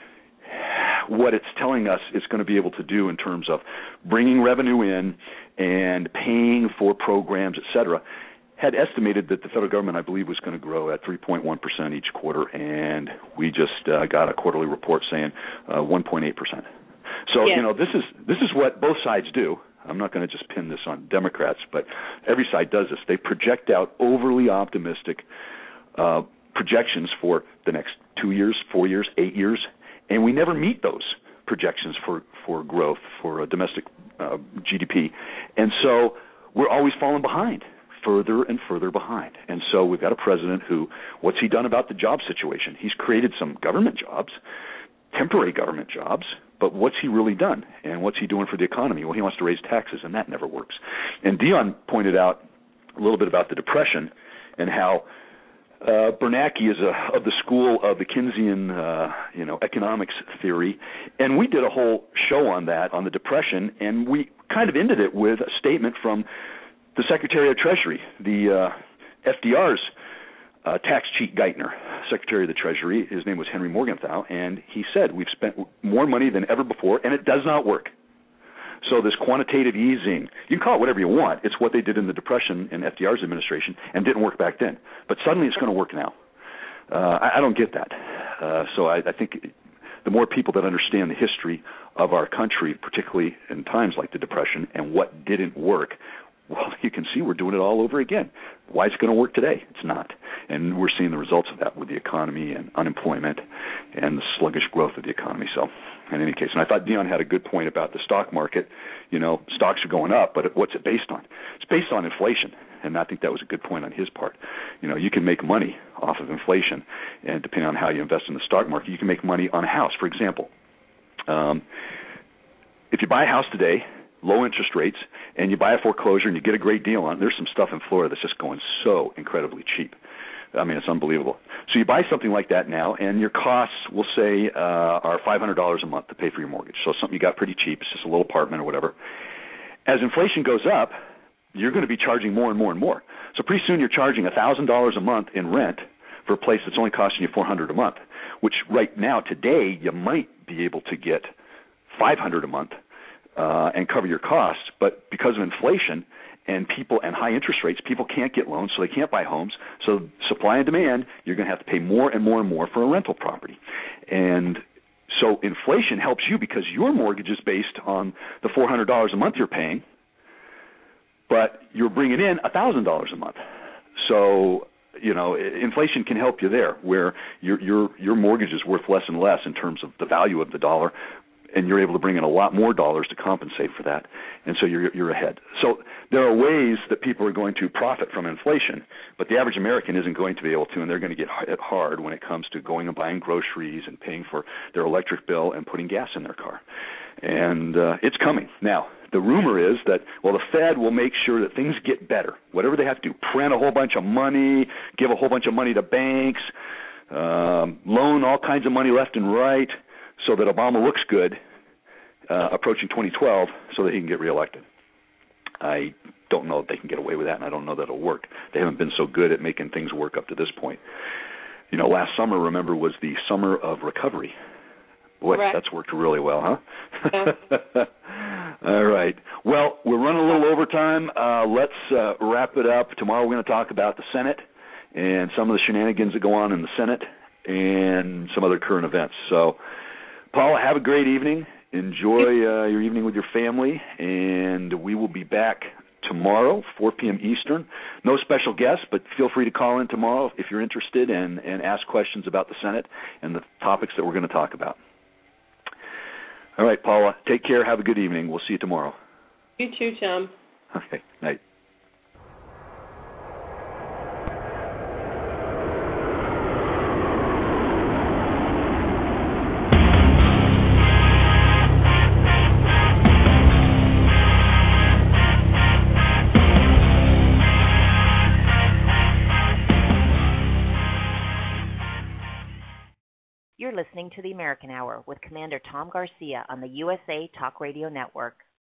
what it's telling us it's going to be able to do in terms of bringing revenue in and paying for programs, et cetera, had estimated that the federal government, I believe, was going to grow at three point one percent each quarter, and we just uh, got a quarterly report saying uh, one point eight percent. So, yeah. you know, this is this is what both sides do. I'm not going to just pin this on Democrats, but every side does this. They project out overly optimistic uh, projections for the next two years, four years, eight years, and we never meet those projections for, for growth, for a domestic uh, G D P. And so we're always falling behind, further and further behind. And so we've got a president who, what's he done about the job situation? He's created some government jobs, temporary government jobs, but what's he really done? And what's he doing for the economy? Well, he wants to raise taxes, and that never works. And Dion pointed out a little bit about the Depression and how uh, Bernanke is a, of the school of the Keynesian, uh, you know, economics theory, and we did a whole show on that, on the Depression, and we kind of ended it with a statement from the Secretary of Treasury, the uh, F D R's uh, tax cheat Geithner, Secretary of the Treasury. His name was Henry Morgenthau, and he said, we've spent more money than ever before, and it does not work. So this quantitative easing, you can call it whatever you want. It's what they did in the Depression in F D R's administration and didn't work back then. But suddenly it's going to work now. Uh, I, I don't get that. Uh, so I, I think the more people that understand the history of our country, particularly in times like the Depression, and what didn't work, well, you can see we're doing it all over again. Why is it going to work today? It's not. And we're seeing the results of that with the economy and unemployment and the sluggish growth of the economy. So in any case, and I thought Dion had a good point about the stock market. You know, stocks are going up, but what's it based on? It's based on inflation. And I think that was a good point on his part. You know, you can make money off of inflation, and depending on how you invest in the stock market, you can make money on a house. For example, um, if you buy a house today, low interest rates, and you buy a foreclosure and you get a great deal on it. There's some stuff in Florida that's just going so incredibly cheap. I mean, it's unbelievable. So you buy something like that now, and your costs, we'll say, uh, are five hundred dollars a month to pay for your mortgage. So something you got pretty cheap. It's just a little apartment or whatever. As inflation goes up, you're going to be charging more and more and more. So pretty soon you're charging one thousand dollars a month in rent for a place that's only costing you four hundred dollars a month, which right now, today, you might be able to get five hundred dollars a month. Uh, and cover your costs, but because of inflation and people and high interest rates, people can't get loans, so they can't buy homes. So supply and demand, you're going to have to pay more and more and more for a rental property. And so inflation helps you because your mortgage is based on the four hundred dollars a month you're paying, but you're bringing in one thousand dollars a month. So, you know, inflation can help you there, where your your your mortgage is worth less and less in terms of the value of the dollar, and you're able to bring in a lot more dollars to compensate for that, and so you're you're ahead. So there are ways that people are going to profit from inflation, but the average American isn't going to be able to, and they're going to get hit hard when it comes to going and buying groceries and paying for their electric bill and putting gas in their car. And uh, it's coming. Now, the rumor is that, well, the Fed will make sure that things get better, whatever they have to do, print a whole bunch of money, give a whole bunch of money to banks, um, loan all kinds of money left and right, so that Obama looks good uh, approaching twenty twelve so that he can get reelected. I don't know if they can get away with that, and I don't know that it'll work. They haven't been so good at making things work up to this point. You know, last summer, remember, was the summer of recovery. Boy, right. That's worked really well, huh? Yeah. All right. Well, we're running a little overtime. Uh, let's uh, wrap it up. Tomorrow we're going to talk about the Senate and some of the shenanigans that go on in the Senate and some other current events. So, Paula, have a great evening. Enjoy uh, your evening with your family, and we will be back tomorrow, four p.m. Eastern. No special guests, but feel free to call in tomorrow if you're interested and, and ask questions about the Senate and the topics that we're going to talk about. All right, Paula, take care. Have a good evening. We'll see you tomorrow. You too, Tom. Okay, night. You're listening to the American Hour with Commander Tom Garcia on the U S A Talk Radio Network.